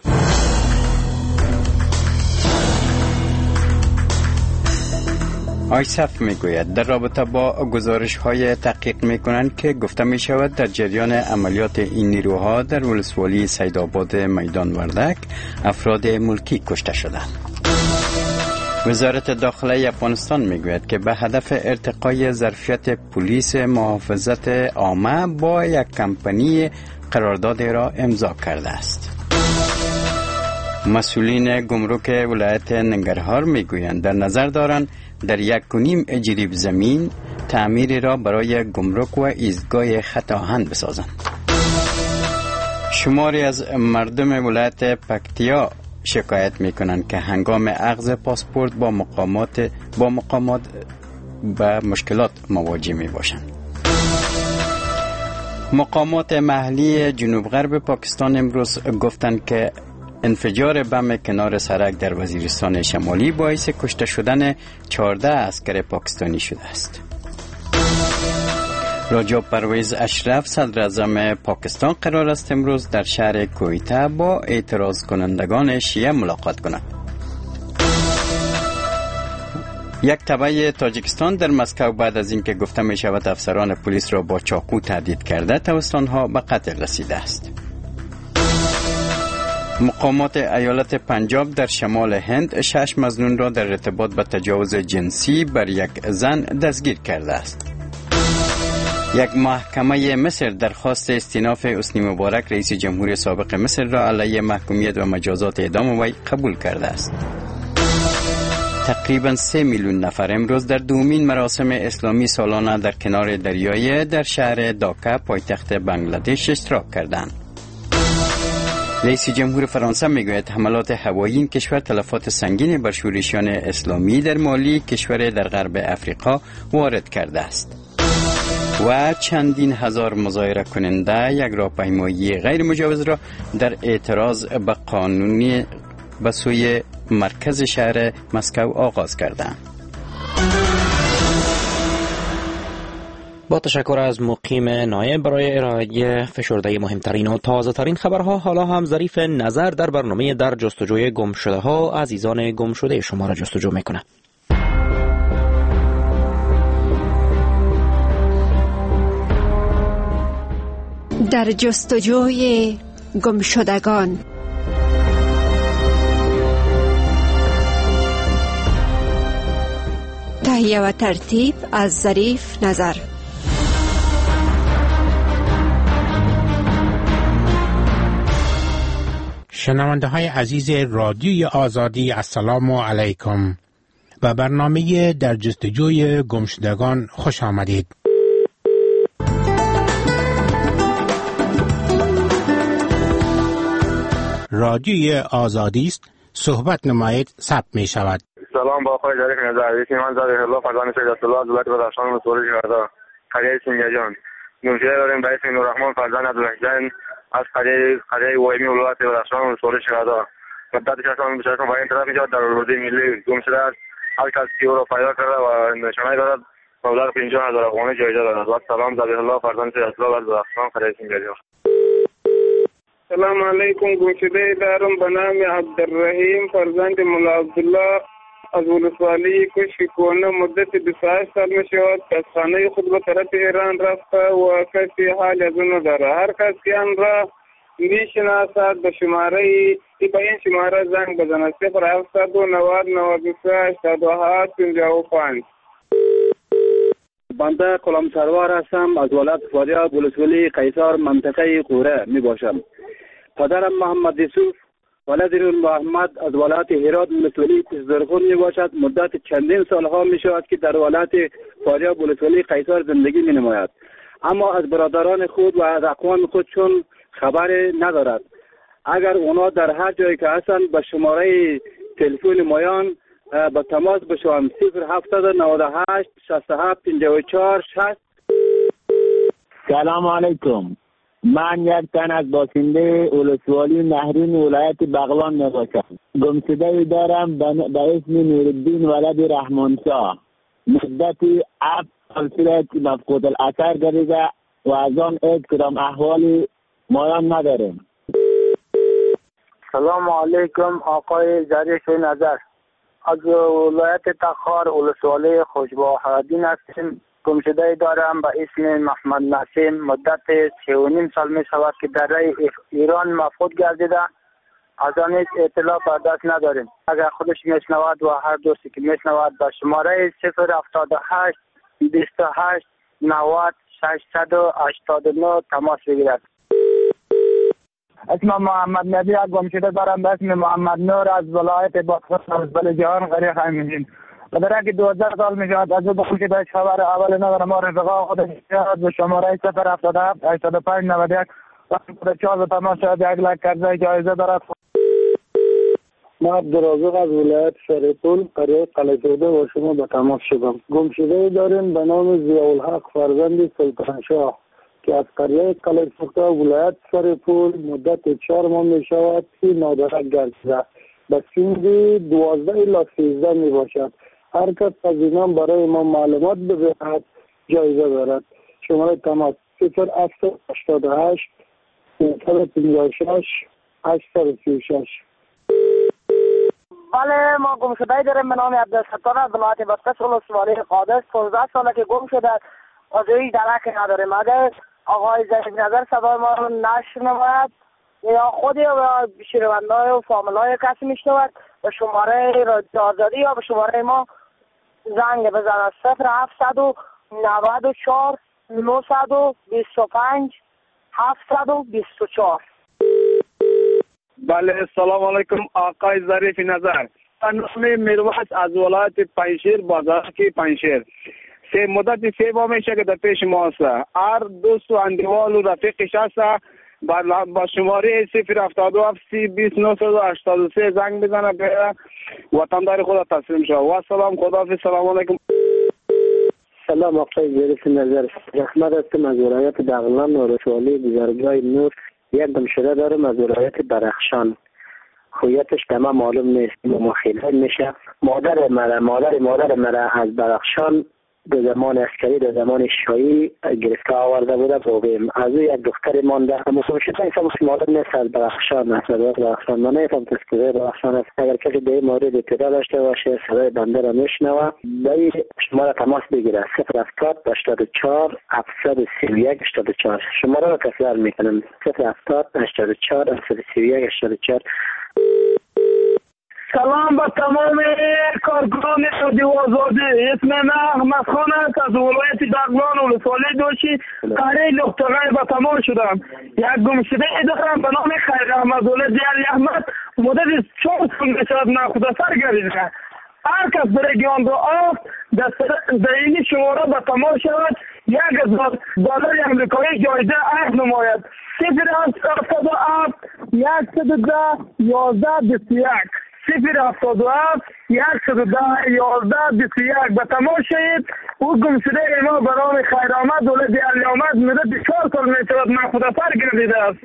آیسف میگوید در رابطه با گزارش های تحقیق میکنند که گفته می شود در جریان عملیات این نیروها در ولسوالی سیدآباد میدان وردک افراد ملکی کشته شدند. وزارت داخله افغانستان میگوید که به هدف ارتقای ظرفیت پلیس محافظت عامه با یک کمپانی قرارداد را امضا کرده است. مسئولین گمرک ولایت ننگرهار میگویند در نظر دارند در یک و نیم جریب زمین تعمیری را برای گمرک و ایستگاه خط آهن بسازند. شماری از مردم ولایت پکتیا شکایت میکنند که هنگام اخذ پاسپورت با مقامات با مقامات با مشکلات مواجه می باشند. مقامات محلی جنوب غرب پاکستان امروز گفتند که انفجار بم کنار سرک در وزیرستان شمالی باعث کشته شدن چهارده عسکر پاکستانی شده است. راجا پرویز اشرف صدر اعظم پاکستان قرار است امروز در شهر کویته با اعتراض کنندگان شیعه ملاقات کند. یک تبع تاجیکستان در مسکو بعد از اینکه گفته می شود افسران پلیس را با چاقو تهدید کرده توسط آنها به قتل رسیده است. مقامات ایالت پنجاب در شمال هند شش مظنون را در ارتباط به تجاوز جنسی بر یک زن دستگیر کرده است. یک محکمه مصر درخواست استیناف حسنی مبارک رئیس جمهوری سابق مصر را علیه محکومیت و مجازات اعدام وی قبول کرده است. تقریبا سه میلیون نفر امروز در دومین مراسم اسلامی سالانه در کنار دریای در شهر داکا پایتخت بنگلادش اشتراک کردند. رئیس جمهور فرانسه میگوید حملات هوایی این کشور تلفات سنگین بر شورشیان اسلامی در مالی کشور در غرب افریقا وارد کرده است و چندین هزار مظاهره کننده یک راهپیمایی غیر مجوز را در اعتراض به قانونی به سوی مرکز شهر مسکو آغاز کردند. با تشکر از مقیم نایب برای ارائه فشرده مهمترین و تازه ترین خبرها، حالا هم ظریف نظر در برنامه در جستجوی گم شده ها عزیزان گم شده شما را جستجو میکنه. در جستجوی گم شدگان. تهیه و ترتیب از ظریف نظر. شنونده های عزیز رادیوی آزادی، السلام علیکم. و برنامه در جستجوی گمشدگان خوش آمدید. رادیوی آزادی است، صحبت نمایید، ثبت می شود. سلام با آقای ظریف نظر. اسم من ظریف الله فرزند سید الله از ولایت بدخشان مسئول شهدا قریه سینگجان. نوشته داریم به اسم نوررحمان فرزند عبدالحسین از قریه قریه وایمی ولایت بدخشان مسئول شهدا. مدت شصت بیشتر با این طرف اینجا در روزی ملی گم شده است. هر کس که او را پیدا کرده و نشانه دارد مبلغ پنجاه هزار افغانی جایزه دارد. و سلام ظریف الله فرزند سید الله از بدخشان قریه سینگجان. سلام علیکم. گمشده دارم به نام عبدالرحیم فرزند مولا عبدالله از ولسوالی کشکونه. مدت بیست و هشت سال می شود که از خانه خود به طرف ایران رفته و کسی حال از اون نداره. هر کس که آن را می شناسد به شماره ای به این شماره زنگ بزند: صفر هفتصد و نود نود و سه هشتاد و هفت پنجاه و پنج. بنده غلام سروار هستم از ولایت فاریاب ولسوالی قیصر منطقه قوره می باشم. پدرم محمد یوسف ولد محمد از ولایت هرات ولسوالی کوزدرخون می باشد. مدت چندین سالها می شود که در ولایت فاریاب ولسوالی قیصر زندگی می نماید، اما از برادران خود و از اقوام خود چون خبر ندارد. اگر اونا در هر جایی که هستند به شماره تلفن مایان به تماس بشوم: صفر هفتصد و نود و هشت شصت و هفت پنجاه و چهار شصت. سلام علیکم. من یک تن از باشنده ولسوالی نهرین ولایت بغلان می باشم. گمشده دارم به اسم نورالدین ولد رحمانشاه. مدت هفت سال شده که مفقود الاثر گردیده و از آن هیچ کدام احوالی مایان نداریم. سلام علیکم آقای ظریف نظر. از ولایت تخار ولسوالی خوشباهدین هستیم. گمشده دارم به اسم محمد نسیم. مدت سه و نیم سال می شود که در راه ایران مفقود گردیده. از آن هیچ اطلاع به دست نداریم. اگر خودش میشنود و هر دوستی که میشنود به شماره صفر هفتاد و هشت بیست و هشت نود ششصد و هشتاد و نه تماس بگیرد. اسم محمد نبی از گمشده دارم به اسم محمد نور از ولایت بدخشان از بلجان قریه خیمین. بدر که دوازده سال می شود از او گمشده هیچ خبر اول ندارم. ما رفقا خودش به شماره صفر هفتاد و هفت هشتاد و پنج نود و یک و چهار تماس شد یک لک کرده جایزه دارد. ما عبدالرزاق از ولایت شریف‌پور قریه قلعه‌زاده و شما به تماس شدم. گمشده داریم به نام ضیاءالحق فرزند سلطان شاه که از قریه قلعه‌زاده ولایت شریف‌پور مدت چهار ماه می شود که نادرک گردیده. به سنگ دوازده الی سیزده می باشد. هر کس از اینان برای ما معلومات بدهد جایزه دارد. شماره تماس صفر هفتصد و هشتاد و هشت نهصد و پنجاه و شش هشتصد و سی و شش. بله، ما گمشده داریم به نام عبدالستار از ولایت بدخشان ولسوالی قادس. پانزده ساله که گم شده از هیچ درکی نداریم. اگر آقای ظریف نظر صدای ما رو نشنود یا خودی و شنونده‌های و فامیل‌های کسی میشنود به شماره رادیو آزادی یا به شماره ما زنگ بزنند: صفر هفتصد و نود و چهار نهصد و بیست و پنج هفتصد و بیست و چهار. بله، سلام علیکم آقای ظریف نظر. من میرویس از ولایت پنجشیر بازارکی پنجشیر. سه مدت سه ماه میشه که در پیش ما است. هر دوست و اندیوال و رفیقش هست با شماره صفر هفتاد و هفت سی بیست نهصد و هشتاد و سه زنگ بزنه به وطندار خود تسلیم شد. و سلام، خداحافظ. سلام علیکم. سلام آقای ظریف نظر. احمد هستم از ولایت بغلان و ولسوالی گذرگاه نور. یک گمشده دارم از ولایت بدخشان. هویتش به ما معلوم نیست، ما خیلی میشه. مادر مرا مادر مادر مرا از بدخشان در زمان عسکری در زمان شاهی گرفته آورده بوده بوبیم. از او یک دختری مانده. اما گمشده انسان معلوم نیست از بدخشان است. بدخشان من نیستم تذکره بدخشان است. اگر کسی به این مورد اطلاع داشته باشه صدای بنده را میشنوه به شماره تماس بگیره: صفر هفتاد هشتاد و چهار هفتصد و سی و یک هشتاد و چهار. شماره را تکرار میکنم: صفر هفتاد هشتاد و چهار هفتصد و سی و یک هشتاد و چهار. سلام به تمام کارکنان رادیو آزادی. اسم من احمد خان است، از ولایت بغلان ولسوالی دوشی قریه لختغای به تمام شدم. یک گمشده دارم به نام خیر احمد ولد علی احمد، مدت چهار سال میشود ناخداسر گردیده. هر کس برای آن را آفت در این شماره به تمام شود یک هزار دلار امریکایی جایزه عرض نماید. صفر هفتاد و هفت یکصد و ده یازده بیست و یک صفر هفتاد و هفت یکصد و ده یازده بیست و یک به تمام شد. او گمشده ما به نام خیر احمد ولد علی احمد مدت چهار سال میشود ناخداسر گردیده است.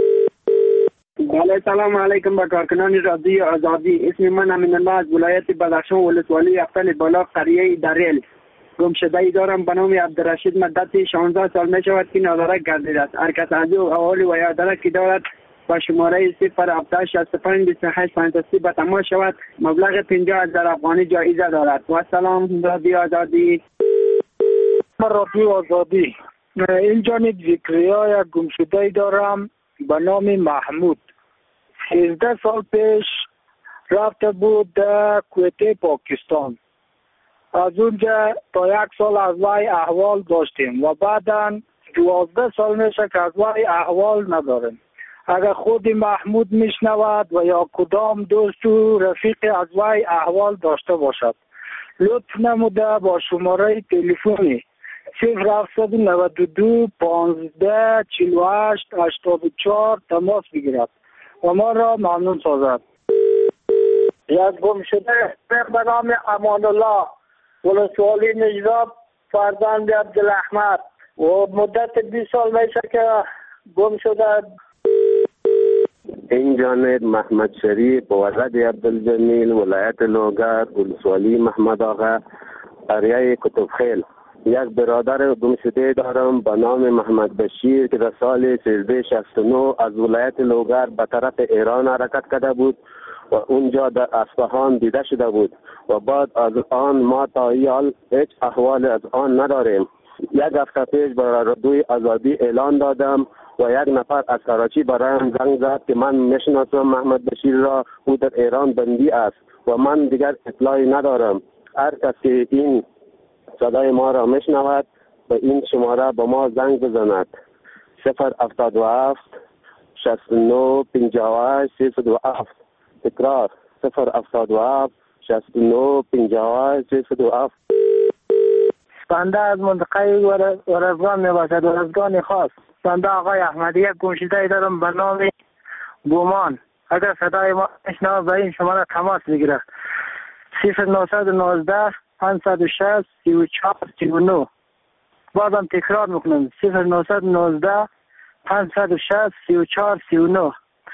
بله، سلام علیکم به کارکنان رادیو آزادی. اسم من امین الله از ولایت بدخشان ولسوالی افتل بالا قریه دریل. گمشده ای دارم به نام عبدالرشید، مدت شانزده سال می شود که نادرک گردیده است. هر کس از او احوال و یادرک که دارد با شماره صفر هفتاد شصت و پنج بیست و هشت پنجاه و سه به تماس شود. مبلغ پنجاه هزار افغانی جایزه دارد. و سلام رادیو آزادی. رادیو آزادی، این جانب ذکریا یک گمشده ای دارم به نام محمود. سیزده سال پیش رفته بود در کویت پاکستان. از اونجا تا یک سال از وی احوال داشتیم و بعدا دوازده سال میشه که از وی احوال نداریم. اگر خود محمود میشنود و یا کدام دوست و رفیق از وی احوال داشته باشد، لطف نموده با شماره تلفنی صفر هفتصد و نود و دو پانزده چهل و هشت هشتاد و چهار تماس بگیرد و ما را ممنون سازد. یک گمشده به نام امان الله ولسوالی نجراب فرزند عبدالاحمد و مدت بیست سال میشه که گم شده. این جانب محمد شریف ولد عبدالجمیل ولایت لوگر ولسوالی محمد آقا قریه کتب خیل. یک برادر گمشده دارم به نام محمد بشیر که در سال سیزده شصت و نه از ولایت لوگر به طرف ایران حرکت کرده بود و اونجا در اصفهان دیده شده بود و بعد از آن ما تا حال هیچ احوال از آن نداریم. یک هفته پیش برای رادیوی آزادی اعلان دادم و یک نفر از کراچی برایم زنگ زد که من میشناسم محمد بشیر را، او در ایران بندی است و من دیگر اطلاعی ندارم. هر کسی این صدای ما را میشنود به این شماره به ما زنگ بزند. صفر هفتاد و هفت شصت و نه پنجاه و هشت سیصد و هفت. تکرار صفر هفتاد و هفت شصت و نه پنجاه و هشت سیصد و هفت. بنده از منطقه ورزگان می باشد، ورزگان خاص. بنده آقای احمدی یک گمشده دارم به نام گومان. اگر صدای ما میشنود به این شماره تماس بگیرد. صفر نهصد و نوزده پانصد و شصت سی و چهار سی و نه. بازم تکرار میکنم صفر نهصد و نوزده پانصد و شصت سی و چهار سی و نه.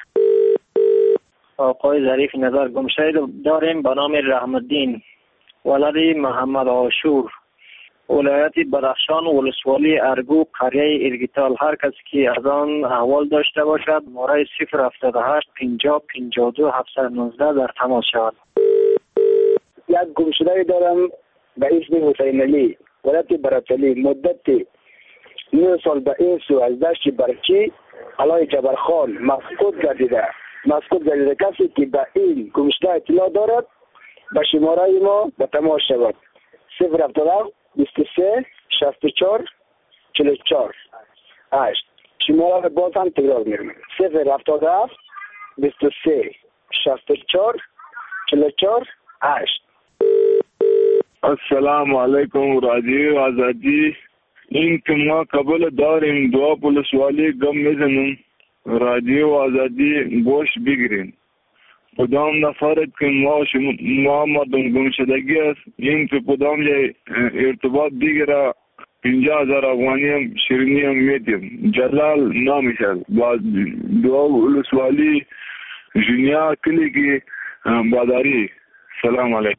آقای ظریف نظر گمشده داریم به نام رحم‌الدین ولد محمد عاشور ولایت بدخشان ولسوالی ارگو قریه ارگیتال. هر کسی که از آن احوال داشته باشد مورد صفر هفتاد و هشت پنجاه پنجاه و دو هفتصد و نوزده در تماس شود. یک گمشده دارم به اسم حسین علی ولایت برتلی. مدت نه سال به این سو از دشت برچی علای جبرخان مفقود گردیده. مفقود گردیده کسی که به این گمشده اطلاع دارد به شماره ما به تماس شود. صفر هفتاد و هفت بیست و سه شصت و چهار چهل و چهار هشت. شماره را باز هم تکرار می‌کنم صفر هفتاد و هفت بیست و سه شصت و چهار چهل و چهار هشت. السلام علیکم رادیو آزادی. این که ما قبول داریم دعا ولسوالی گم میزنیم، رادیو آزادی گوش بگیرین. کدام نفرت که ما شما ما مردم گم شدگی است، این که کدام یه ارتباط بگیره پنجاه هزار افغانی هم شیرینی هم میدیم. جلال نامیشد با دعا ولسوالی جنیا کلی کی باداری. سلام علیکم.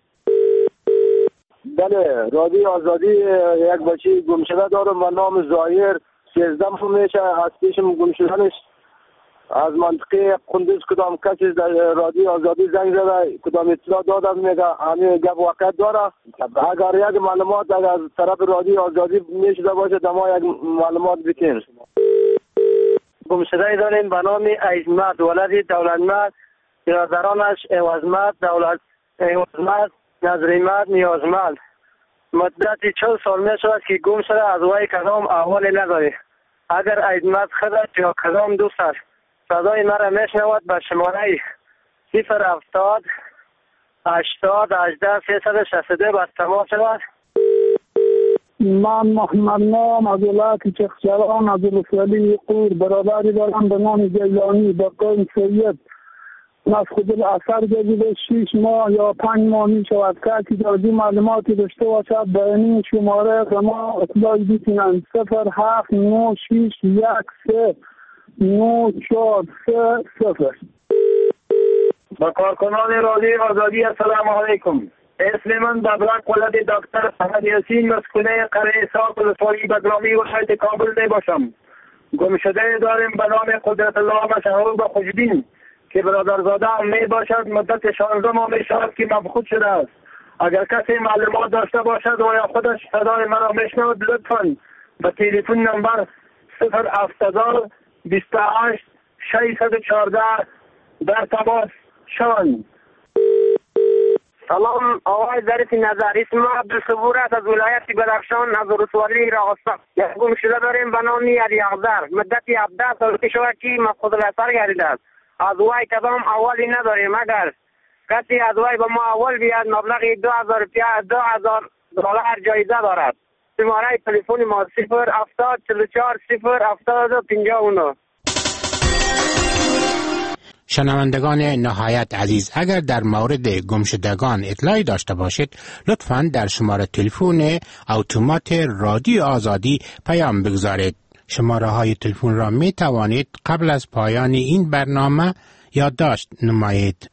بله، رادیو آزادی یک بچه گمشده دارم و نام ظاهر سیزده ماه میشه از پیشم گم شدنش. از منطقه قندوز کدام کسی در رادیو آزادی زنگ زده کدام اطلاع دادم میگه همین گپ واقعیت داره. اگر یک معلومات اگر از طرف رادیو آزادی میشده باشه ما یک معلومات بکنیم. گمشده داریم به نام عزمت ولد دولتمرد برادرانش عوضمند دولت عوضمند نظریمند نیازمند مدت چل سال می شود که گم شده، از وی کدام احوالی نداری. اگر عیدمت خودت یا کدام دوستت صدای مرا می شنود به شماره صفر هفتاد هشتاد هجده سیصد و شصت و دو با تماس شود. من محمد نام از ولایت چخچران از ولسوالی قور برادری دارم به نام جیلانی با قوم سید. مفقود الاثر گردیده شیش ماه یا پنج ماه می شود. کسی جازی معلوماتی داشته باشد به این شماره به ما اطلاع بیتینند. صفر هفت نو شیش یک سه نو چهار سه صفر. با کارکنان رادیو آزادی السلام علیکم. اسم من دبرک ولد دکتر فهد یاسین مسکونه قره ساق ولسوالی بگرامی و شهید کابل می باشم. گمشده داریم به نام قدرت الله مشهور به خوشبین که برادرزاده هم می باشد. مدت شانزده ماه می شود که مفقود شده است. اگر کسی معلومات داشته باشد و یا خودش صدای مرا می شنود لطفاً به تلفن نمبر صفر هفتاد بیست و هشت ششصد و چهارده در تماس شوند. سلام آقای ظریف نظر، اسم ما عبدالصبور است از ولایت بدخشان از ولسوالی راغستان. یک گمشده داریم به نام علی اخضر. مدت هفده سال پیش شود که مفقود الاثر گردیده است. از وی کدام اولی نداریم. اگر کسی از وی به ما اول بیاد مبلغ دو هزار دو هزار دلار جایزه دارد. شماره تلفن ما صفر هفتاد چهل و چهار صفر هفتاد و پنجاه و نه. شنوندگان نهایت عزیز، اگر در مورد گمشدگان اطلاعی داشته باشید لطفاً در شماره تلفن اتومات رادیو آزادی پیام بگذارید. شماره های تلفن را می توانید قبل از پایان این برنامه یادداشت نمایید.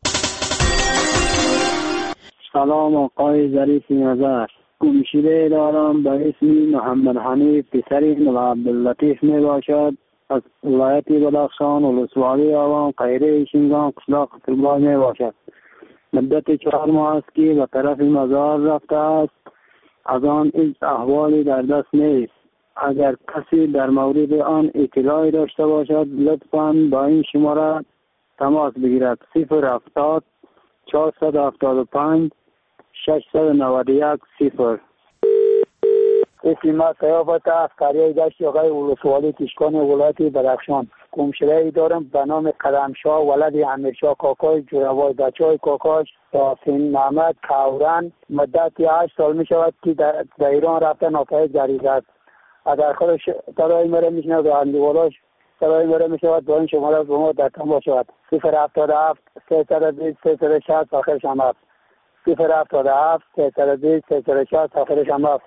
سلام آقای ظریف نظر، گمشده دارم به اسم محمد حنیف پسر و عبداللطیف می باشد. از ولایت بدخشان ولسوالی آوان قیره شینگان قشلاق قتلگاه می باشد. مدت چهار ماه است که به طرف مزار رفته است. از آن هیچ احوالی در دست نیست. اگر کسی در مورد آن اطلاعی داشته باشد لطفاً با این شماره تماس بگیرد. صفر هفتاد چهارصد و هفتاد و پنج ششصد و نود و یک صفر. اسم ما سیافت است، قریه دشت آقای ولسوالی تشکان ولایت بدخشان. گمشده دارم به نام قدمشاه ولد امیرشاه کاکای جوروای بچه های کاکاش یاسین محمد کاوران. مدت هشت سال می شود که در ایران رفته ناپدید گردیده است. اگر خودش صدای مرا می شنود و اندیوالاش صدای مرا می شود با این شماره به ما در تماس شود. صفر هفتاد و هفت سیصد و بیست سیصد و شصت آخرش هم هفت. صفر هفتاد و هفت سیصد و بیست سیصد و شصت آخرش هم هفت.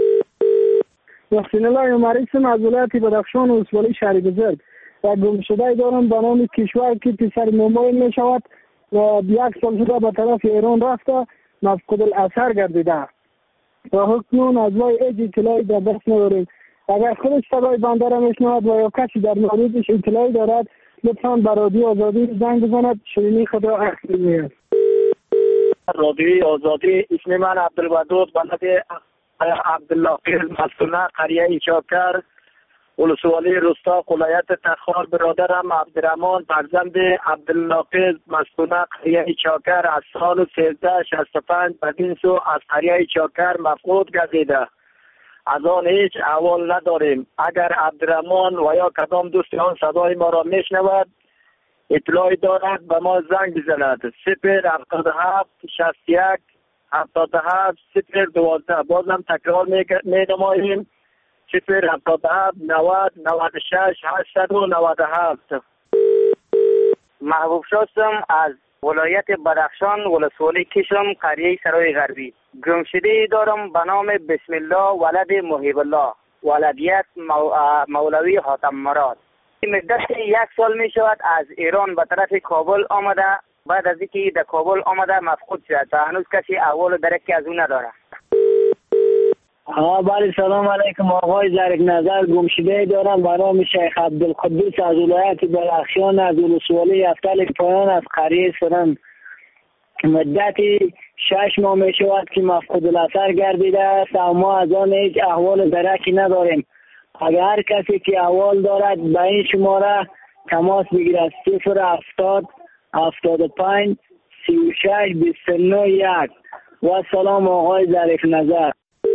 محسن الله عمریسم از ولایت بدخشان و ولسوالی شهر بزرگ. و گمشده دارم به نام کشور که پسر موبایل می شود و یک سال شده به طرف ایران رفته مفقود الاثر گردیده. و حکنون از وی ایج اطلاعی در دست نداریم. اگر خودش صدای بنده را می شنود و یا کسی در موردش اطلاعی دارد لطفاً به رادیو آزادی زنگ بزند. شیرینی خدا اخیر میاد. رادیو آزادی، اسم من عبدالودود ولد عبدالله مسکونه قریه چاکر ولسوالی رستاق ولایت تخار. برادرم عبدالرحمن فرزند عبدالله مسکونه قریه چاکر از سال سیزده شصت و پنج بدین سو از قریه چاکر مفقود گردیده. از آن هیچ احوال نداریم. اگر عبدالرحمن و یا کدام دوست آن صدای ما را میشنود اطلاعی دارد به ما زنگ بزند. صفر هفتاد و هفت شصت و یک هفتاد و هفت صفر دوازده. بازم تکرار می نماییم. صفر هفتاد و هفت نود نود و شش هشتصد و نود و هفت. محبوب شستم از ولایت بدخشان ولسوالی کشم قریه سرای غربی. گمشده دارم به نام بسم الله ولد محب الله ولدیت مولوی حاتم مراد. مدت یک سال می شود از ایران به طرف کابل آمده. بعد از اینکه در کابل آمده مفقود شد تا هنوز کسی احوال درکی از اون نداره. ها بله سلام علیکم آقای زرک نظر. گمشده دارم به نام شیخ عبدالقدوس از ولایت بدخشان از ولسوالی افتل پایان از قریه سرند. مدت شش ماه می شود که مفقود الاثر گردیده است و ما از آن هیچ احوال درکی نداریم. اگر کسی که احوال دارد به این شماره تماس بگیرد. صفر هفتاد هفتاد و پنج سی و شش بیست و نه یک. و سلام آقای ظریف نظر.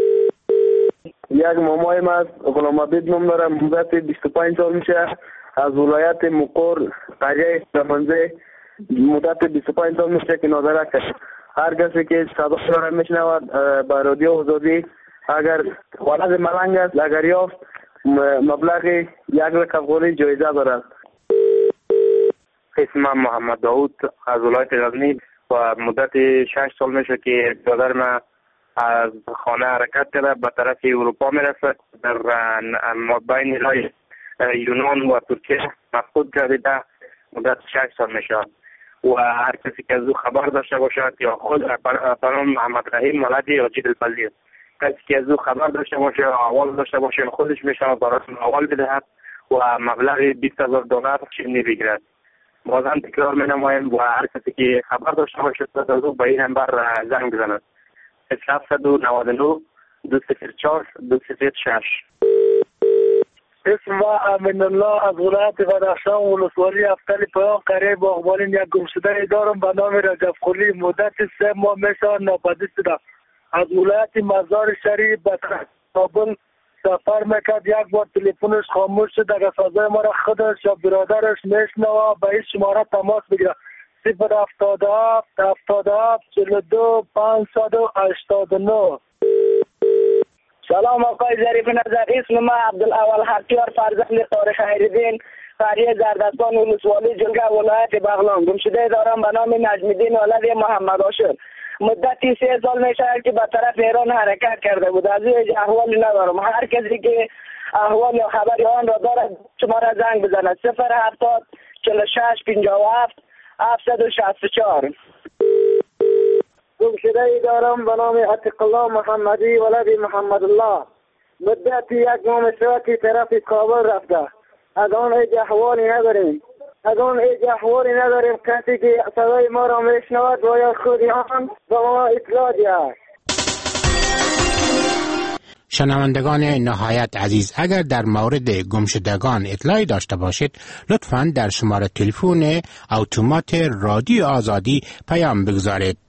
یک مامایم است، غلام عبید نام دارم، مدت بیست و پنج سال میشه، از ولایت مقر قریه رمنزه، مدت بیست و پنج سال میشه که نظارت کرد. هر کسی که صدا را میشنود با رادیو آزادی اگر ولد ملنگ است اگر یافت مبلغ یک لک افغانی جایزه دارد. اسمم محمد داود از ولایت غزنی و مدت شش سال میشه که برادر ما از خانه حرکت کرده به طرف اروپا میرسه، در بین راه یونان و ترکیه مفقود گردیده. مدت شش سال میشه و هر کسی که از او خبر داشته باشد یا خود پنام محمد رحیم ولد یاجید الفضیل، کسی که از او خبر داشته باشه یا احوال داشته باشه خودش میشه براتون احوال بدهد و مبلغ بیست هزار دلار چینی بگیرد. بازم تکرار می نمایم و هر کسی که خبر داشته باشه از او به این نمبر زنگ بزند. هفت نود نه دو صفر چهار دو صفر شش. اسم ما امین الله از ولایت بدخشان ولسوالی افتل پیام قریه باغبانین. یک گمشده دارم به نام رجب خلی، مدت سه ماه میشه ناپدید شده. از ولایت مزار شریف به کابل سفر میکرد. یک بار تلفنش خاموش شد. اگر صدای ما را خودش یا برادرش میشنوه به این شماره تماس بگیره: صفر هفتاد و هفت هفتاد و هفت چهل و دو پانصد و هشتاد و نه. سلام آقای ظریف نظر. اسم ما عبدالاول حقیار فرزند طارق خیرالدین، قریه زردستان ولسوالی جلگه ولایت بغلان. گمشده دارم به نام نجم‌الدین ولد محمد هاشم. مدتی سه سال میشه که به طرف ایران حرکت کرده بود. از این احوالی ندارم. هر کسی که احوال یا خبری آن را دارد شما را زنگ بزند: صفر هفتاد چهل و شش پنجاه و هفت هفتصد و شصت و چهار. گمشده ای دارم به نام عتیق الله محمدی ولد محمد الله. مدتی یک ماه میشه که طرف کابل رفته. از آن هیچ احوالی نداریم. از آن هیچ احوالی نداریم. کسی که صدای ما را میشنود باید خودی آن به ما اطلاع دهد. شنوندگان نهایت عزیز، اگر در مورد گمشدگان اطلاعی داشته باشید لطفاً در شماره تلفن اتومات رادیو آزادی پیام بگذارید.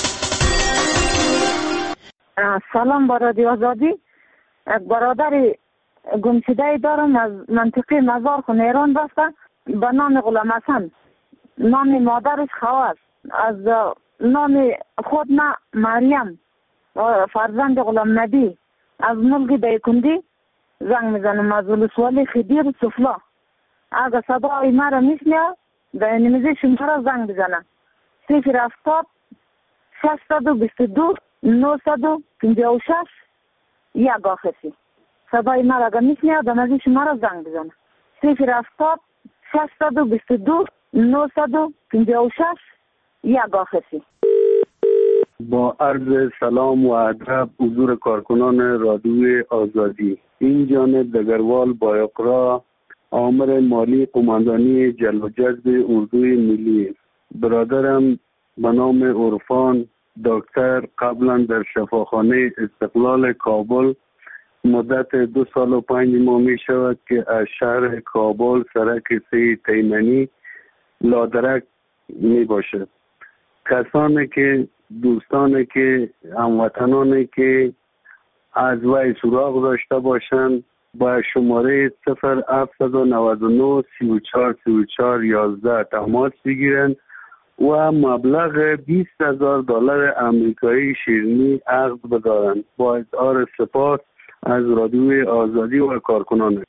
سلام با رادیو آزادی. برادری گمشده دارم از منطقه مزار خون ایران رفته به نام غلام حسن. نام مادرش خواست. از نام خود نه مریم فرزند غلام نبی از ملک دیکندی زنگ میزنم از ولسوالی خدیر سفلا. اگر صدای مرا میشنه به نمیزه شماره زنگ بزنم: صفر هفتاد ششصد و بیست و دو نهصد و پنجاه و شش یک. آخرسی صدای مرا اگر میشنه به نمیزه شماره زنگ بزنم: صفر هفتاد ششصد و بیست و دو نهصد و پنجاه و شش یک. آخرسی. با عرض سلام و ادب حضور کارکنان رادیوی آزادی، این جانب دگروال بایقرا، آمر مالی قماندانی جلب و جذب اردوی ملی. برادرم به نام عرفان دکتر قبلا در شفاخانه استقلال کابل مدت دو سال و پنج ماه می شود که از شهر کابل سرک سی تیمنی لادرک می باشد. کسانی که دوستانی که هموطنانی که از وی سراغ داشته باشند با شماره صفر هفتصد و نود و نه سی و چهار سی و چهار یازده تماس بگیرند و مبلغ بیست هزار دلار آمریکایی شیرینی عقد بدارند. با اظهار سپاس از رادیوی آزادی و کارکنان.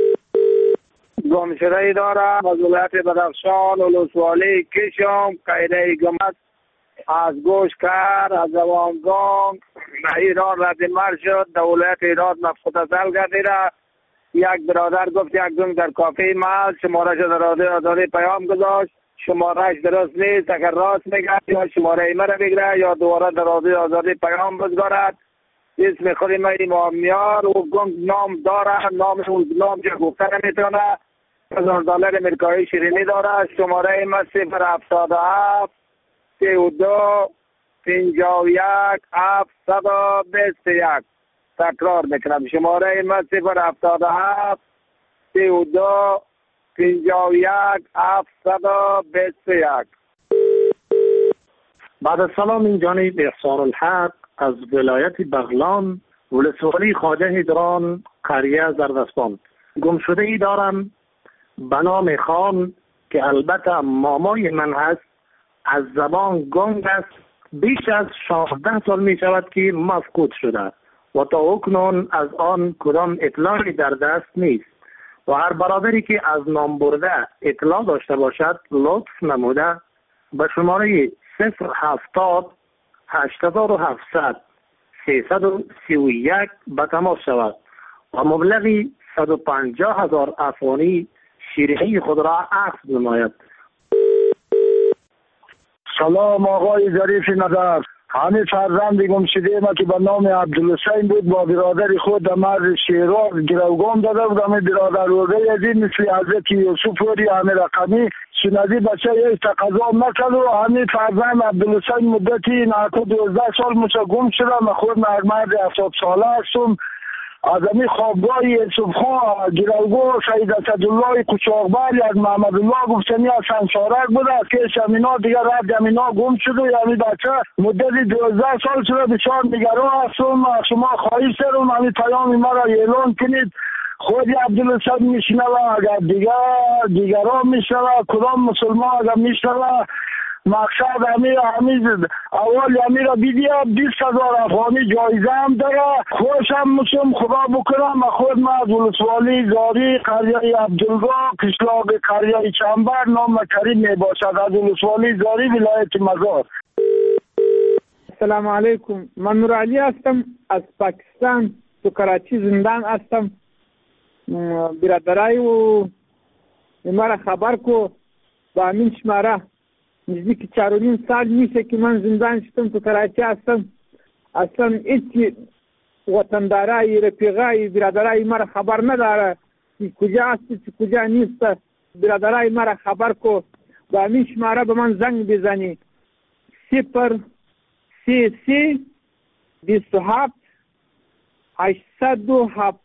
گمشده ای دارم از ولایت بدخشان ولسوالی کشم قیده گمت. از گوش کر از زوانگان به ایران رد مر شد. در ولایت ایران مفقودازل گردیده. یک برادر گفت یک دون در کافه محل شماره شد در رادیو آزادی پیام گذاشت. شمارهش درست نیست. اگر راست میگه یا شماره ایمه را بگیره یا دوباره در رادیو آزادی پیام بگذارد. اسم خود ما امام میار و گم نام داره. نام اون نام که گفته نمیتونه. هزار دلار امریکایی شیرینی داره. شماره ایمه صفر هفتاد و هفت سی و دو پنجاه و یک هفتصد و بیست و یک. تکرار میکنم: شماره ایمه صفر هفتاد و هفت سی و دو پنجاه و یک هفتصد و بیست و یک. بعد از سلام، این جانب احسان الحق از ولایت بغلان، ولسوالی خواجه هدران، قریه زردستان. گم شده ای دارم به نام خان که البته مامای من هست. از زبان گنگ است. بیش از شانزده سال می شود که مفقود شده و تا اکنون از آن کدام اطلاعی در دست نیست و هر برادری که از نام برده اطلاع داشته باشد لطف نموده به شماره صفر هفتاد هشت هزار و هفتصد سیصد و سی و یک به تماس شود و مبلغی صد و پنجاه هزار افغانی شیرینی خود را عقد نماید. سلام آقای ظریف نظر. همه فرزند گم شده ما که به نام عبدالحسین بود با برادر خود در مرز شیراز گروگان داده بود. همه برادر روزه از این مثل حضرت یوسف وری همه رقمی سنازی بچه یک تقضا نکرد و همه فرزند عبدالحسین مدتی نهکو دوزده سال مچه گم شده. من خود مرد هفتاد ساله هستم. از همین خوابگاه یوسف خان گروگان سید اسدالله قچاقبر از محمد الله گفتنی از سنسارک بوده از که شمینا دیگر رد یمینا گم شده. یعنی بچه مدت دوازده سال شده بسیار نگران هستم. شما خواهی سرم همین پیام مرا اعلان کنید. خودی عبدالحسین میشنوه، اگر دیگر دیگران میشنوه، کدام مسلمان اگر میشنوه، مقصد همین همین اول همین را بیدیم بیست هزار افغانی جایزه هم داره. خوشم میشم خدا بکنم. من خود من از ولسوالی زاری قریه عبدالله قشلاق قریه چنبر نام کریم میباشد. از ولسوالی زاری ولایت مزار. السلام علیکم. من نور علی هستم از پاکستان، تو کراچی زندان هستم. برادرای و مرا خبر کو با همین شماره نزدیک چهار و نیم سال میشه که من زندان شدم، تو کراچی هستم. اصلا هیچ وطندارای رفیقای برادرای مرا خبر نداره که کجا هست که کجا نیست. برادرای مرا خبر کو با همین شماره به من زنگ بزنی. صفر سی سی بیست و هفت هشتصد و هفت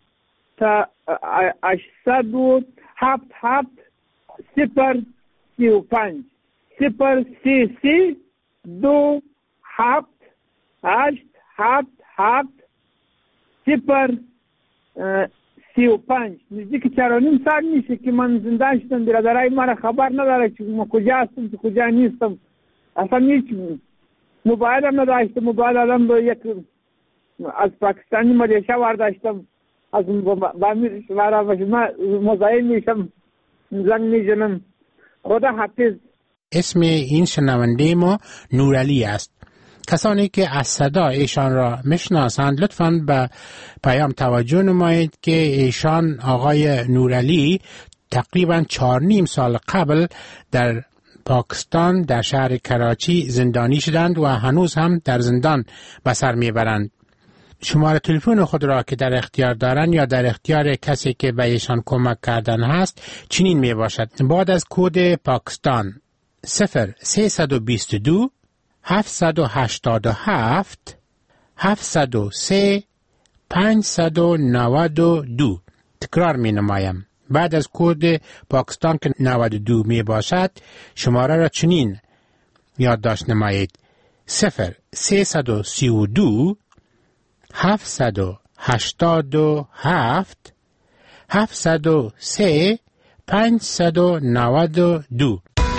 هشتصد و هفت هفت صفر سی و پنج صفر سی سی دو هفت هشت هفت هفت صفر سی و پنج. نزدیک چهار و نیم سال میشه که من زندان شدم. برادرای مرا خبر نداره که من کجا هستم که کجا نیستم. اصلا هیچ موبایل هم نداشتم. موبایل هم به یک از پاکستانی ملیشه وارداشتم. از بامیرش وارا باشم مزاحم میشم زنگ میزنم. خدا حافظ. اسم این شنونده ما نورعلی است. کسانی که از صدا ایشان را میشناسند لطفاً به پیام توجه نمایید که ایشان آقای نورعلی تقریباً چهار نیم سال قبل در پاکستان در شهر کراچی زندانی شدند و هنوز هم در زندان به سر میبرند. شماره تلفن خود را که در اختیار دارند یا در اختیار کسی که به ایشان کمک کردن هست چنین می باشد: بعد از کد پاکستان صفر سیصد و بیست و دو هفتصد و هشتاد و هفت هفتصد و سه پانصد و نود و دو. تکرار می نمایم. بعد از کد پاکستان که نود و دو می باشد شماره را چنین یادداشت نمایید: صفر سیصد و سی و دو هفتصد و هشتاد و هفت هفتصد و سه پانصد و نود و دو.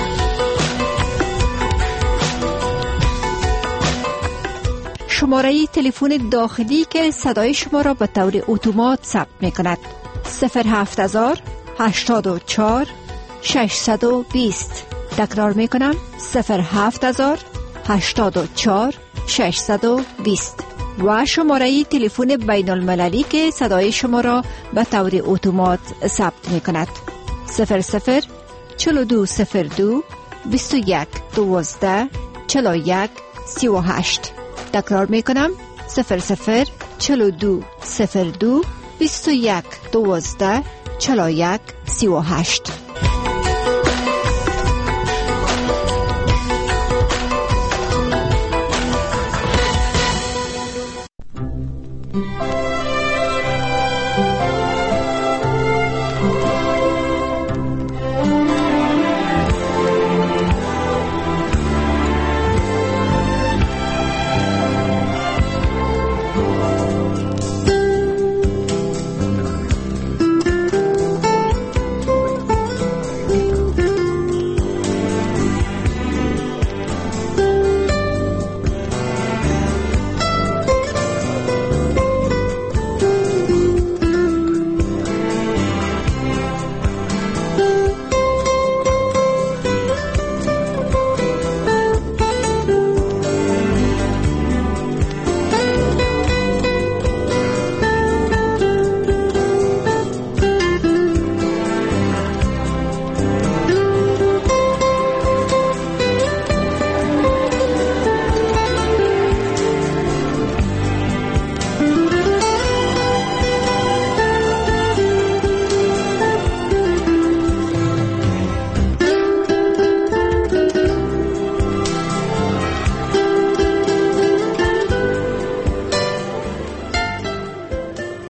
شماره تلفن داخلی که صدای شما را به طور اتومات ثبت می کند: صفر هفت هزار هشتاد و چهار ششصد و بیست. تکرار می کنم: صفر هفت هزار هشتاد و چهار ششصد و بیست. و شماره تلفن بین المللی که صدای شما را به طور اتومات ثبت می کند: صفر صفر چهل و دو صفر دو بیست و یک دوازده چهل و یک سی و هشت. تکرار می کنم: صفر صفر چهل و دو صفر دو بیست و یک دوازده چهل و یک سی و هشت.